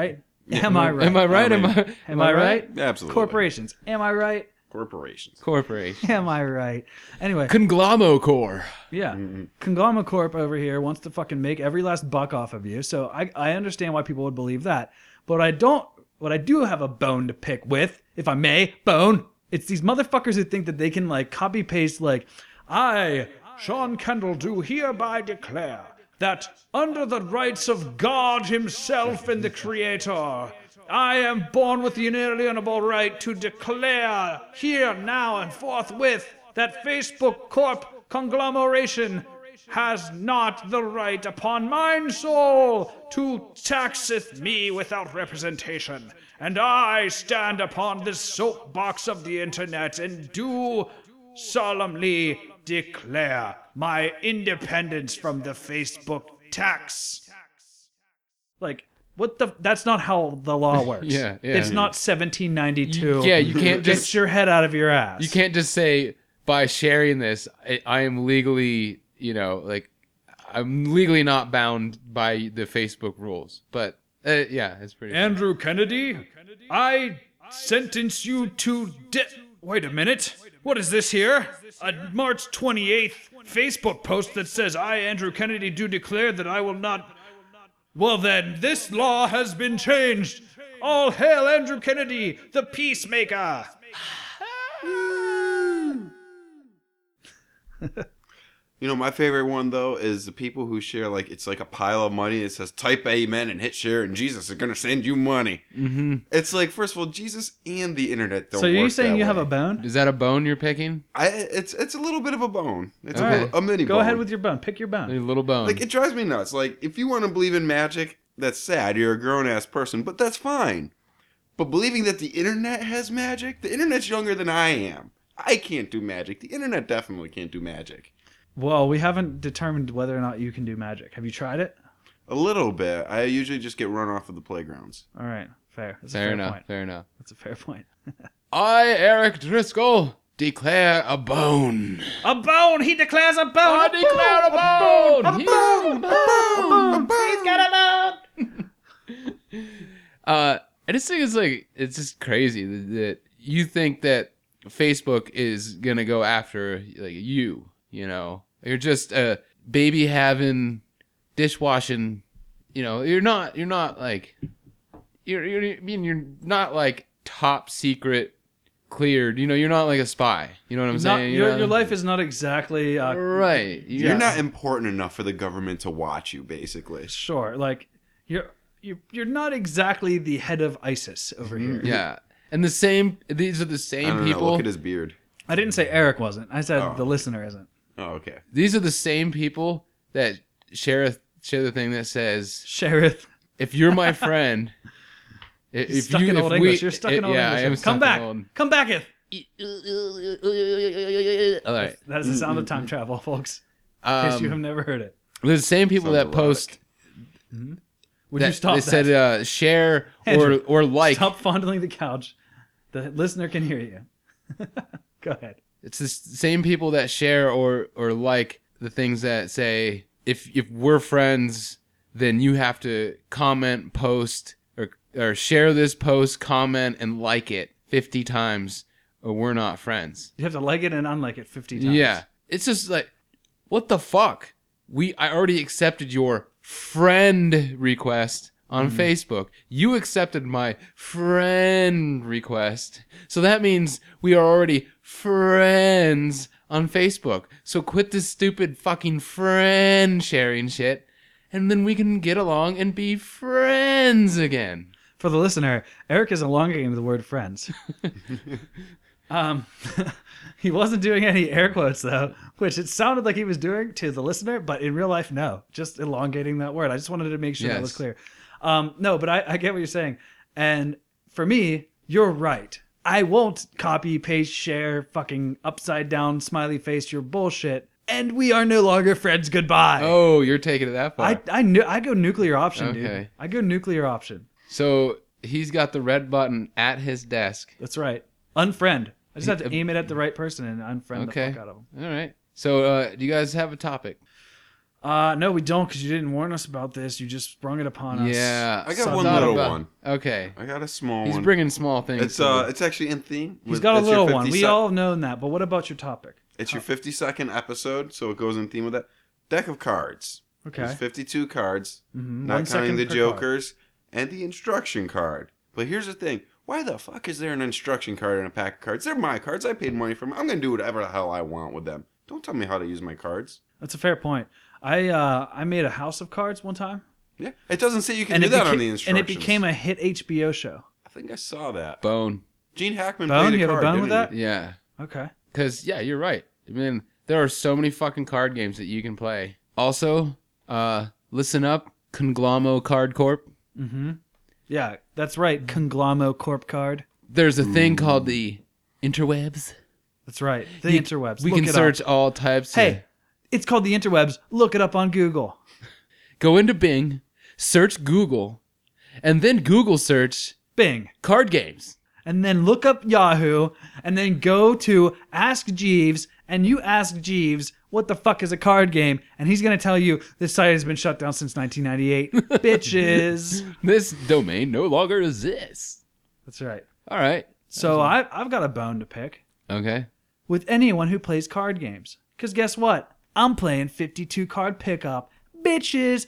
Am I right? Am I right? I Am mean, I? Am I right? Absolutely. Corporations. Am I right? Corporations. Corporation. Am I right? Anyway, Conglomocor. yeah. Congloma Corp over here wants to fucking make every last buck off of you. So I, I understand why people would believe that. But I don't, what I do have a bone to pick with, if I may, bone, it's these motherfuckers who think that they can like copy paste like, I, Sean Kendall, do hereby declare that under the rights of God himself and the Creator, I am born with the inalienable right to declare here, now, and forthwith that Facebook Corp conglomeration has not the right upon mine soul to taxeth me without representation. And I stand upon this soapbox of the internet and do solemnly declare my independence from the Facebook tax. Like, what the? That's not how the law works. Yeah, yeah. It's not seventeen ninety-two. Yeah, you can't Get just your head out of your ass. you can't just say by sharing this I, I am legally, you know, like I'm legally not bound by the Facebook rules. But uh, yeah, it's pretty. Andrew Kennedy, I sentence you to de- Wait a minute. What is this here? A March twenty-eighth Facebook post that says, I, Andrew Kennedy, do declare that I will not... Well then, this law has been changed. All hail Andrew Kennedy, the peacemaker. You know, my favorite one, though, is the people who share, like, it's like a pile of money. It says, type amen and hit share, and Jesus is going to send you money. Mm-hmm. It's like, first of all, Jesus and the internet don't So are you work saying that you have way. a bone? Is that a bone you're picking? I, it's it's a little bit of a bone. It's All a, right. little, a mini Go bone. ahead with your bone. Pick your A bone. little bone. Like, it drives me nuts. Like, if you want to believe in magic, that's sad. You're a grown-ass person, but that's fine. But believing that the internet has magic? The internet's younger than I am. I can't do magic. The internet definitely can't do magic. Well, we haven't determined whether or not you can do magic. Have you tried it? A little bit. I usually just get run off of the playgrounds. All right. Fair. That's a fair fair enough. point. Fair enough. That's a fair point. I, Eric Driscoll, declare a bone. A bone! He declares a bone! I declare a bone. A bone! A bone! He's got a bone! Uh, I just think it's like it's just crazy that, that you think that Facebook is gonna go after like you. You know, you're just a baby having, dishwashing. You know, you're not. You're not like. You're. You're. I mean, you're not like top secret, cleared. You know, you're not like a spy. You know what I'm Not, saying? your, You're your not- life is not exactly uh, right. You're, You're not important enough for the government to watch you, basically. sure. Like you're you're you're not exactly the head of ISIS over here. Yeah, and the same. These are the I same don't know. people. Look at his beard. I didn't say Eric wasn't. I said Oh. the listener isn't. Oh, okay. These are the same people that share a, share the thing that says, Sheriff. "If you're my friend, i- if stuck you, in if old we, English. You're stuck in i- old yeah, English. I am Come stuck in back. old- Come back if. All right. That is the sound of time travel, folks. In case you have Um, never heard it. the same people Sounds that erotic. post Would that you stop they that? said uh, share or Andrew, or like. Stop fondling the couch. The listener can hear you. Go ahead. It's the s- same people that share or or like the things that say if if we're friends, then you have to comment, post, or or share this post, comment, and like it fifty times, or we're not friends. You have to like it and unlike it fifty times. Yeah, it's just like, what the fuck? We I already accepted your friend request on Facebook. You accepted my friend request, so that means we are already friends on Facebook. So quit this stupid fucking friend sharing shit, and then we can get along and be friends again. For the listener, Eric is elongating the word friends. um, he wasn't doing any air quotes, though, which it sounded like he was doing to the listener, but in real life, no. Just elongating that word. I just wanted to make sure that was Yes. clear. Um, no, but I, I get what you're saying. And for me, you're right. I won't copy, paste, share, fucking upside down, smiley face your bullshit. And we are no longer friends. Goodbye. Oh, you're taking it that far. I I knew I go nuclear option, dude. Okay. I go nuclear option. So he's got the red button at his desk. That's right. Unfriend. I just have to aim it at the right person and unfriend Okay. the fuck out of them. All right. So uh, do you guys have a topic? Uh, no, we don't, because you didn't warn us about this. You just sprung it upon us. Yeah, I got so one thought little about- one. Okay, I got a small he's one. bringing small things. It's to uh, the- it's actually in theme. He's with- got a it's your little one. fifty We sec- all known that. But what about your topic? It's your fifty second episode, so it goes in theme with that. Deck of cards. Okay. There's fifty-two cards, Mm-hmm. not One counting second the per jokers and the instruction card. But here's the thing. Why the fuck is there an instruction card in a pack of cards? They're my cards. I paid money for them. I'm going to do whatever the hell I want with them. Don't tell me how to use my cards. That's a fair point. I uh, I made a house of cards one time, Yeah. It doesn't say you can and do it, that beca- on the and instructions. it became a hit H B O show. I think I saw that. bone. Gene Hackman Bone? played You a have a card, bone with didn't that? he? Yeah, Okay. because yeah, you're right. I mean, there are so many fucking card games that you can play. Also, uh, listen up, Conglommo Card Corp. Mm-hmm. Yeah, that's right. Conglommo Corp card. There's a thing called the interwebs. That's right. The You- interwebs. We Look can it search Up. all types. of- Hey, it's called the interwebs. Look it up on Google. Go into Bing, search Google, and then Google search Bing. card games. And then look up Yahoo, and then go to Ask Jeeves, and you ask Jeeves, what the fuck is a card game? And he's going to tell you this site has been shut down since nineteen ninety-eight. Bitches. This domain no longer exists. That's right. All right. So I, I've got a bone to pick Okay. with anyone who plays card games. Because guess what? I'm playing fifty-two card pickup. Bitches.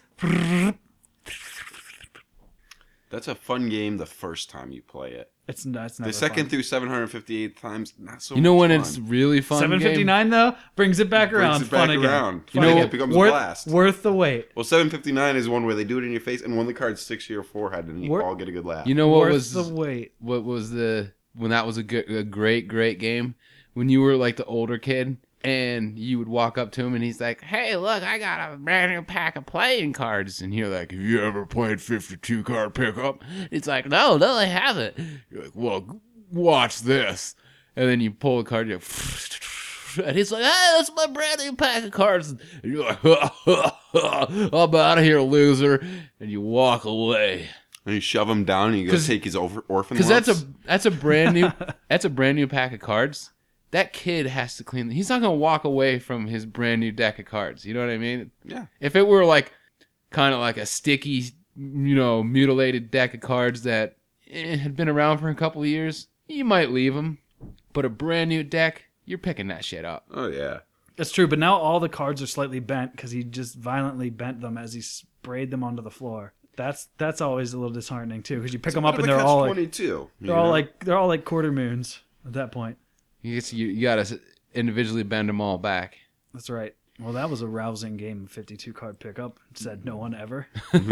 That's a fun game the first time you play it. It's, n- it's never The second fun. through seven hundred fifty-eight times, not so You know much when fun. it's really fun? seven game? fifty-nine though brings it back Brings around. it back Fun again. around. You Fun know again. what- It becomes worth, a blast. worth the wait. Well, seven fifty-nine is one where they do it in your face, and one of the cards sticks to your forehead, and you Wor- all get a good laugh. You know what worth was the wait. what was the when that was a good, a great, great game when you were like the older kid and you would walk up to him and he's like, "Hey, look, I got a brand new pack of playing cards," and you're like, "Have you ever played fifty-two card pickup?" It's like, "No, no, I haven't." You're like, "Well, watch this," and then you pull a card, you go, and he's like, "Hey, that's my brand new pack of cards," and you're like, "I'm out of here, loser," and you walk away. and you shove him down, and you go 'Cause- take his over, orphan Because that's lumps. a that's a brand new that's a brand new pack of cards. That kid has to clean. He's not gonna walk away from his brand new deck of cards. You know what I mean? Yeah. If it were like kind of like a sticky, you know, mutilated deck of cards that eh, had been around for a couple of years, you might leave them. But a brand new deck, you're picking that shit up. Oh yeah. That's true, but now all the cards are slightly bent because he just violently bent them as he sprayed them onto the floor. That's that's always a little disheartening too, because you pick them up and they're all like, twenty-two. they're all like they're all like quarter moons at that point. You get you, you gotta individually bend them all back. That's right. Well, that was a rousing game of fifty-two card pickup. Said no one ever.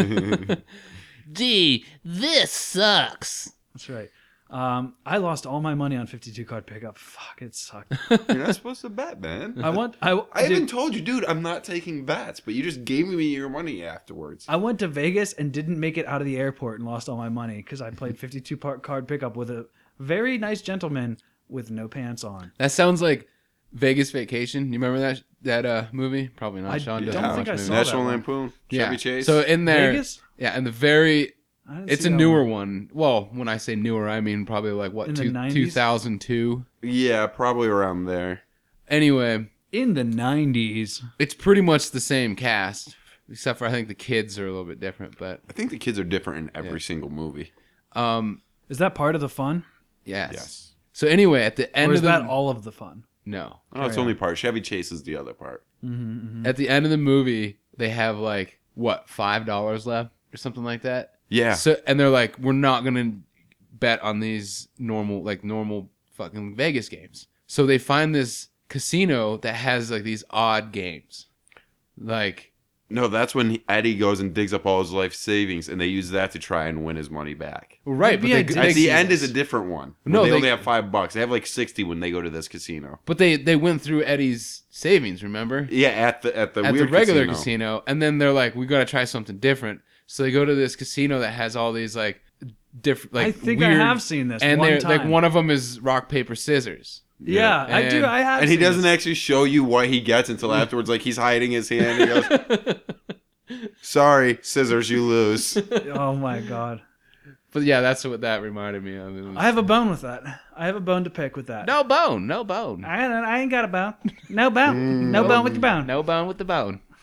Gee, this sucks. That's right. Um, I lost all my money on fifty-two card pickup. Fuck, it sucked. You're not supposed to bet, man. I want. I, I dude, even told you, dude, I'm not taking bets, but you just gave me your money afterwards. I went to Vegas and didn't make it out of the airport and lost all my money because I played fifty-two part card pickup with a very nice gentleman with no pants on. That sounds like Vegas Vacation. You remember that that uh, movie? Probably not. I Sean don't doesn't think watch I movies. saw that National one. Lampoon, Yeah. Chevy Chase. So in there, Vegas? yeah, and the very, I didn't it's see a that newer one. one. Well, when I say newer, I mean probably like what In the two, nineties? two thousand two. yeah, probably around there. Anyway, In the nineties. it's pretty much the same cast, except for I think the kids are a little bit different. But I think the kids are different in every Yeah. single movie. um, Is that part of the fun? yes. Yes. So anyway, at the end Or is of the that all of the fun? no, Oh, it's only part. Chevy Chase is the other part. at the end of the movie, they have like what five dollars left or something like that. Yeah. So and they're like, we're not gonna bet on these normal like normal fucking Vegas games. So they find this casino that has like these odd games, like No, that's when he- Eddie goes and digs up all his life savings, and they use that to try and win his money back. right. But Maybe I they, did they At the see end this. is a different one. No, No, they, they- only have five bucks. They have like sixty when they go to this casino. but they they went through Eddie's savings. Remember Yeah, at the at the at the weird regular casino. casino, and then they're like, we gotta try something different. So they go to this casino that has all these like different like I think weird, I have seen this and one they're time. like one of them is rock paper scissors. Yeah, I do. And- I have. And he seen doesn't this. actually show you what he gets until afterwards. Like he's hiding his hand. He goes, "Sorry, scissors, you lose." Oh my god. But yeah, that's what that reminded me of. It was- I have a bone with that. I have a bone to pick with that. no bone, no bone, I, I ain't got a bone. No bone. no bone with your bone. no bone with the bone.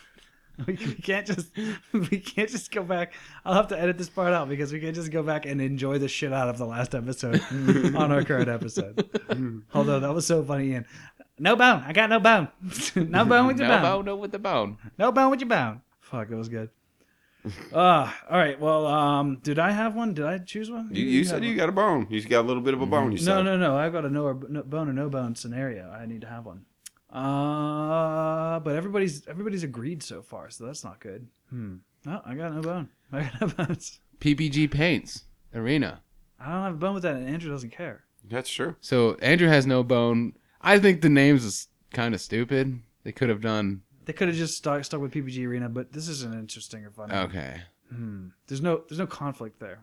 We, we can't just we can't just go back. I'll have to edit this part out because we can't just go back and enjoy the shit out of the last episode on our current episode. Although that was so funny. Ian. No bone. I got no bone. No bone with your no bone. bone, no with the bone. No bone with your bone. Fuck, that was good. Uh, all right. Well, um, did I have one? Did I choose one? You, you said have you one. got a bone. You got a little bit of a bone. You said. No, no, no. I've got a no, or, no bone or no bone scenario. I need to have one. Uh, but everybody's everybody's agreed so far, so that's not good. Hmm. No, I got no bone. I got no bones. P P G Paints Arena. I don't have a bone with that, and Andrew doesn't care. That's true. So Andrew has no bone. I think the names is kind of stupid. They could have done. They could have just stuck stuck with P P G Arena, but this isn't interesting or fun. Okay. Hmm. There's no there's no conflict there.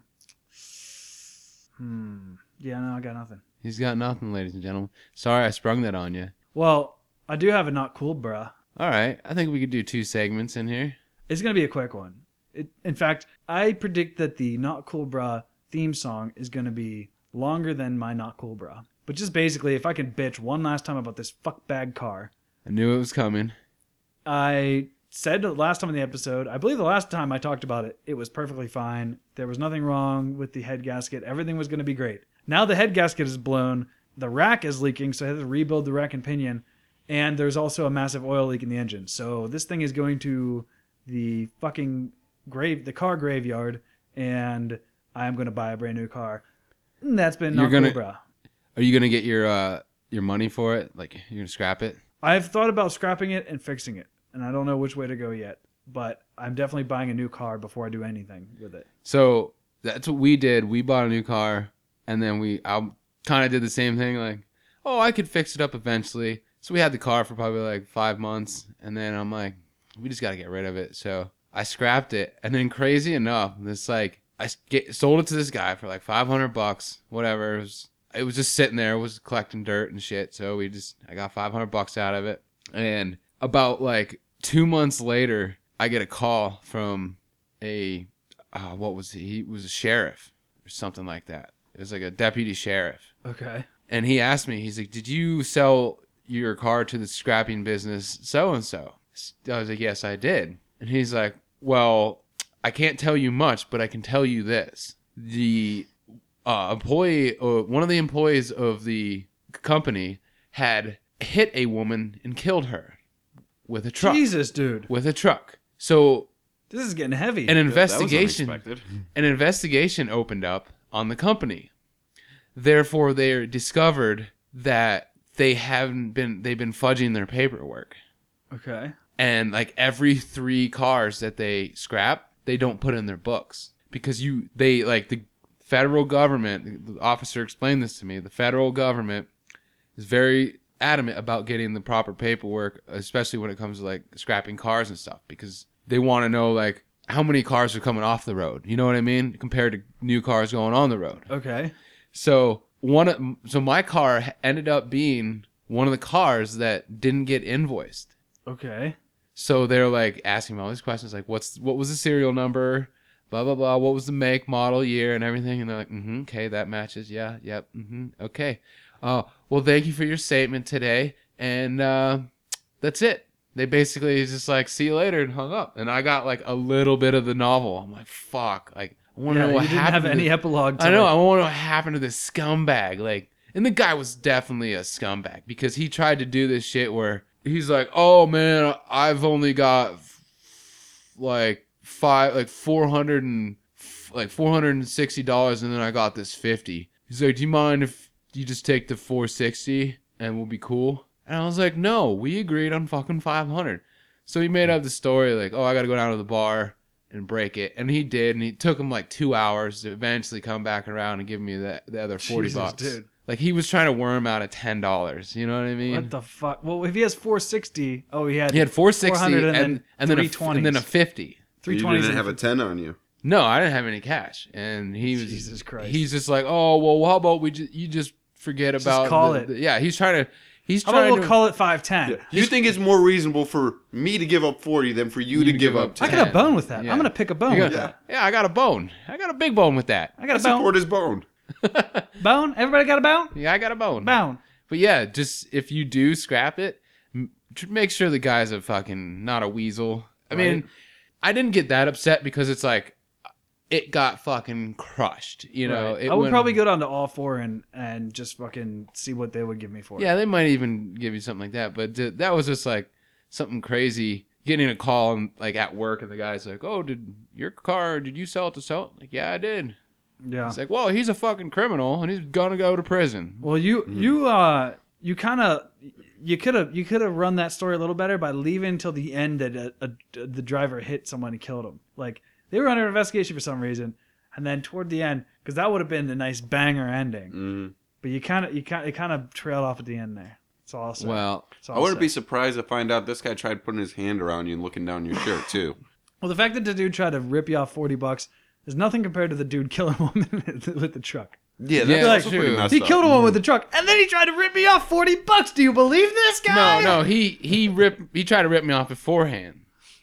Hmm. Yeah, no, I got nothing. He's got nothing, ladies and gentlemen. Sorry I sprung that on you. Well, I do have a not cool, bruh. All right. I think we could do two segments in here. It's gonna be a quick one. It, in fact, I predict that the Not Cool Bruh theme song is gonna be longer than my Not Cool Bruh. But just basically, if I can bitch one last time about this fuck bag car, I knew it was coming. I said the last time in the episode, I believe the last time I talked about it, it was perfectly fine. There was nothing wrong with the head gasket. Everything was gonna be great. Now the head gasket is blown. The rack is leaking, so I had to rebuild the rack and pinion. And there's also a massive oil leak in the engine. So this thing is going to the fucking grave, the car graveyard, and I'm going to buy a brand new car. And that's been You're not gonna- cool, bruh. Are you gonna get your uh your money for it? Like you're gonna scrap it? I've thought about scrapping it and fixing it, and I don't know which way to go yet. But I'm definitely buying a new car before I do anything with it. So that's what we did. We bought a new car, and then we I kind of did the same thing. Like, oh, I could fix it up eventually. So we had the car for probably like five months, and then I'm like, we just got to get rid of it. So I scrapped it, and then crazy enough, this like I s- get, sold it to this guy for like five hundred bucks, whatever. It was, it was just sitting there, it was collecting dirt and shit. So we just I got five hundred bucks out of it, and about like two months later, I get a call from a uh, what was he? He was a sheriff or something like that. It was like a deputy sheriff, Okay. and he asked me, he's like, "Did you sell your car to the scrapping business so and so?" I was like, "Yes, I did." And he's like, "Well, I can't tell you much, but I can tell you this: the uh, employee, uh, one of the employees of the company, had hit a woman and killed her with a truck. Jesus, dude. With a truck. So This is getting heavy. an That was investigation, unexpected. an investigation opened up on the company. Therefore, they discovered that they haven't been they've been fudging their paperwork, Okay. and like every three cars that they scrap, they don't put in their books because you they like the federal government. The officer explained this to me. The federal government is very adamant about getting the proper paperwork, especially when it comes to like scrapping cars and stuff, because they want to know like how many cars are coming off the road. You know what I mean? Compared to new cars going on the road. Okay. So one, of- so my car ended up being one of the cars that didn't get invoiced. Okay. So they're like asking me all these questions, like what's what was the serial number, blah blah blah, what was the make, model, year, and everything, and they're like, mm-hmm, okay, that matches, yeah, yep, mm-hmm, okay. Oh, well, thank you for your statement today, and uh, that's it. They basically just like see you later and hung up, and I got like a little bit of the novel. I'm like, fuck, like I want to Yeah, know you what didn't happened. have to any this- epilogue to I know. it. I want to know what happened to this scumbag. Like, and the guy was definitely a scumbag because he tried to do this shit where he's like, "Oh man, I've only got f- like five, like four hundred and like four hundred and sixty dollars, and then I got this fifty." He's like, "Do you mind if you just take the four sixty and we'll be cool?" And I was like, "No, we agreed on fucking five hundred." So he made up the story like, "Oh, I got to go down to the bar and break it," and he did, and he took him like two hours to eventually come back around and give me the the other forty Jesus, bucks. dude. Like he was trying to worm out of ten dollars. You know what I mean? What the fuck? Well, if he has four sixty, oh, he had He had four sixty four and, hundred and and, then then a, three f- twenties. and then a fifty. three You twenties. didn't have a ten on you. No, I didn't have any cash, and he was. Jesus Christ. He's just like, "Oh well, how about we just you just forget Just about call the- it. the-" yeah, he's trying to. He's How trying about we'll to. call it five ten? You think it's more reasonable for me to give up forty than for you, to give up I ten? got a bone with that. Yeah. I'm gonna pick a bone You with got- that. yeah, I got a bone. I got a big bone with that. I got I a bone. support his bone. Bone. Everybody got a bone. Yeah, I got a bone. Bone. But yeah, just if you do scrap it, m- tr- make sure the guy's a fucking not a weasel. I Right. mean, I didn't get that upset because it's like it got fucking crushed. You know, Right. it I would went- probably go down to all four and and just fucking see what they would give me for it. Yeah, they might even give you something like that. But th- that was just like something crazy. Getting a call and like at work, and the guy's like, "Oh, did your car? Did you sell it to sell?" Like, yeah, I did. Yeah. It's like, well, he's a fucking criminal, and he's gonna go to prison. Well, you you uh you kind of you could have you could have run that story a little better by leaving until the end that a, a, the driver hit someone and killed him. Like they were under investigation for some reason, and then toward the end, because that would have been a nice banger ending. Mhm. But you kind of you kind it kind of trailed off at the end there. That's all I'll say. Well, That's all I I'll wouldn't say. be surprised to find out this guy tried putting his hand around you and looking down your shirt too. Well, the fact that the dude tried to rip you off forty bucks is nothing compared to the dude killing a woman with the truck. Yeah, Yeah, that's that's also pretty true. messed He up. killed a woman with the truck, and then he tried to rip me off forty bucks. Do you believe this guy? no, no, he he ripped he tried to rip me off beforehand.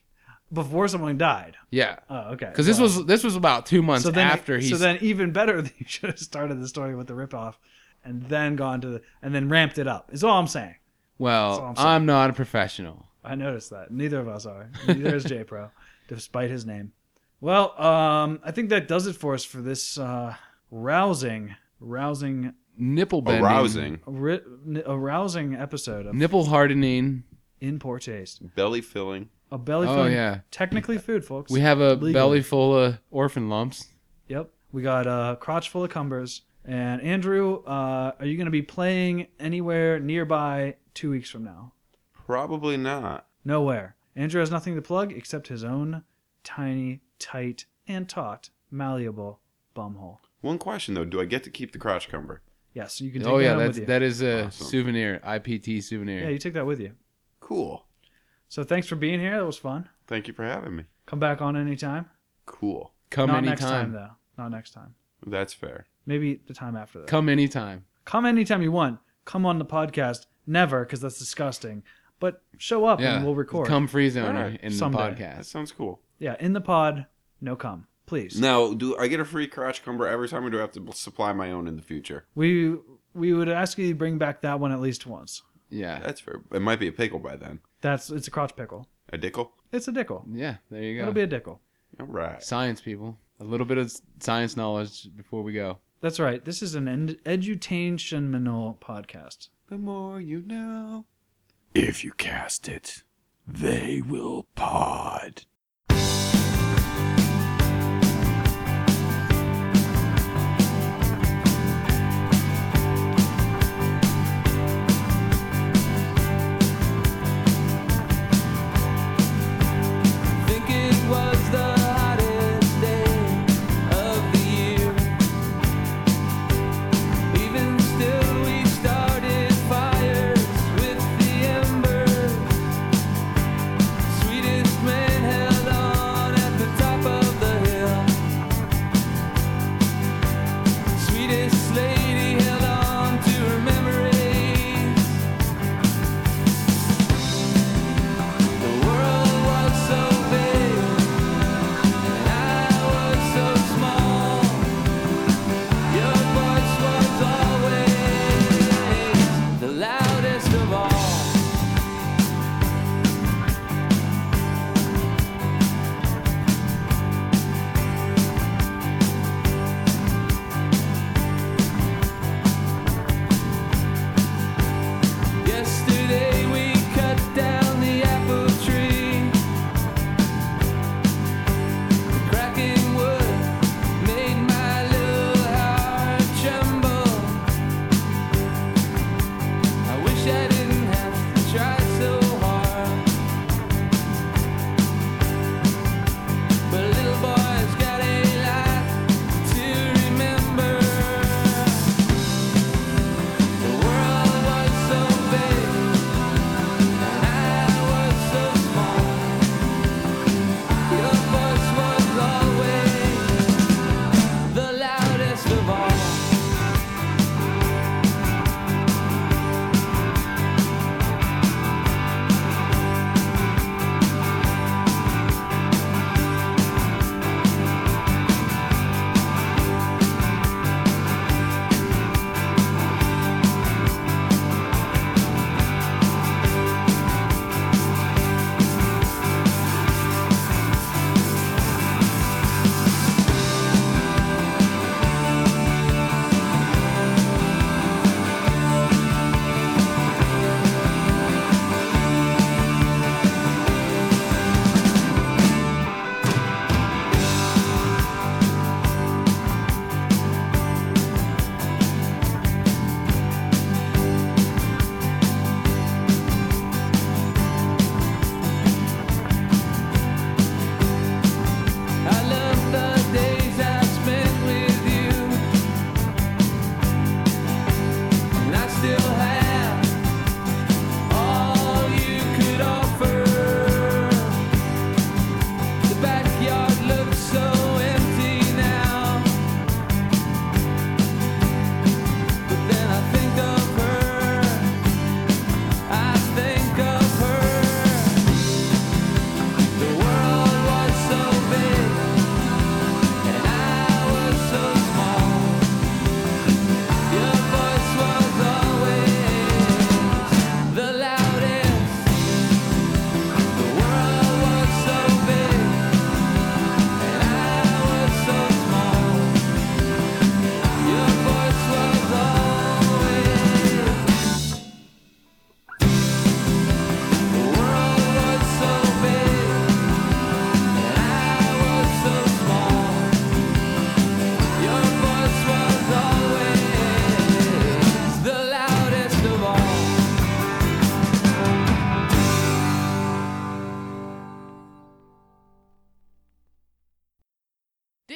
Before someone died. Yeah, Oh, okay. because this Well, was this was about two months so then, after he. So then, even better, you should have started the story with the ripoff, and then gone to the and then ramped it up. Is all I'm saying. That's all well, I'm saying. I'm not a professional. I noticed that. Neither of us are. Neither is J Pro, despite his name. Well, um, I think that does it for us for this uh, rousing, rousing, Nipple bending, Arousing, ri- arousing episode of nipple hardening. In Poor Taste. belly filling. A belly Oh filling, yeah, technically food, folks. we have a Legally. belly full of orphan lumps. Yep. We got a crotch full of cumbers. And Andrew, uh, are you going to be playing anywhere nearby two weeks from now? Probably not. Nowhere. Andrew has nothing to plug except his own tiny, tight, and taut, malleable bumhole. One question though: do I get to keep the crotch cumber? Yes, you can take Oh that yeah, home that's with you. that is a Awesome. souvenir, I P T souvenir. Yeah, you take that with you. Cool. So thanks for being here. That was fun. Thank you for having me. Come back on anytime. Cool. Come Not anytime. next time, though. Not next time. That's fair. Maybe the time after that. Come anytime. Come anytime you want. Come on the podcast. Never, because that's disgusting. But show up Yeah, and we'll record. Come free zone Alright, in someday. the That podcast. sounds cool. Yeah, in the pod, no come. Please. Now, do I get a free crotch cumber every time, or do I have to supply my own in the future? We we would ask you to bring back that one at least once. Yeah, That's fair. It might be a pickle by then. That's it's a crotch pickle. A dickle. It's a dickle. yeah. There you It'll go. be a dickle. All right. Science, people. A little bit of science knowledge before we go. That's right. This is an ed- edutainmental podcast. The more you know. If you cast it, they will pod. Think it was the hottest day of the year. Even still, we started fires with the embers. Sweetest man held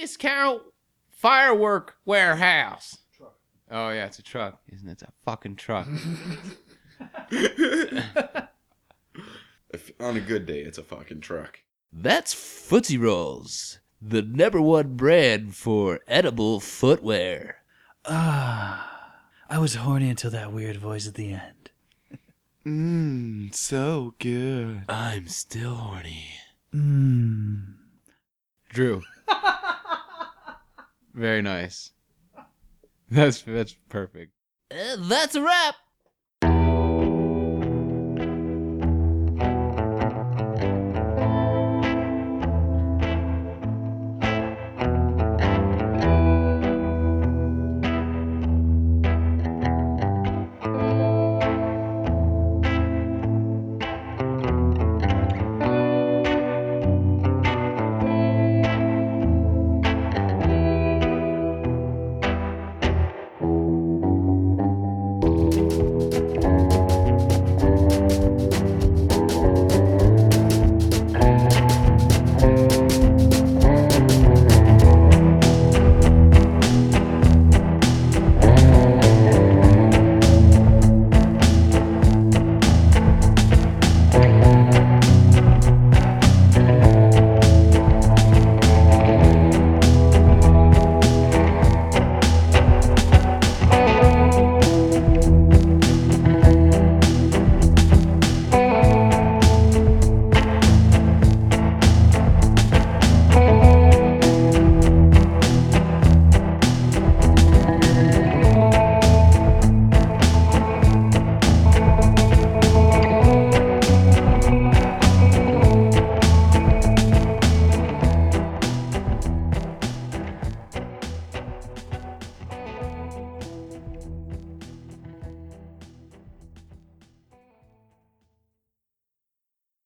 discount firework warehouse. Truck. Oh yeah, it's a truck, isn't it? It's a fucking truck. If, on a good day, it's a fucking truck. That's Footsie Rolls, the number one brand for edible footwear. Ah, I was horny until that weird voice at the end. Mmm, so good. I'm still horny. Mmm. Drew. Very nice. That's that's perfect. Uh, that's a wrap.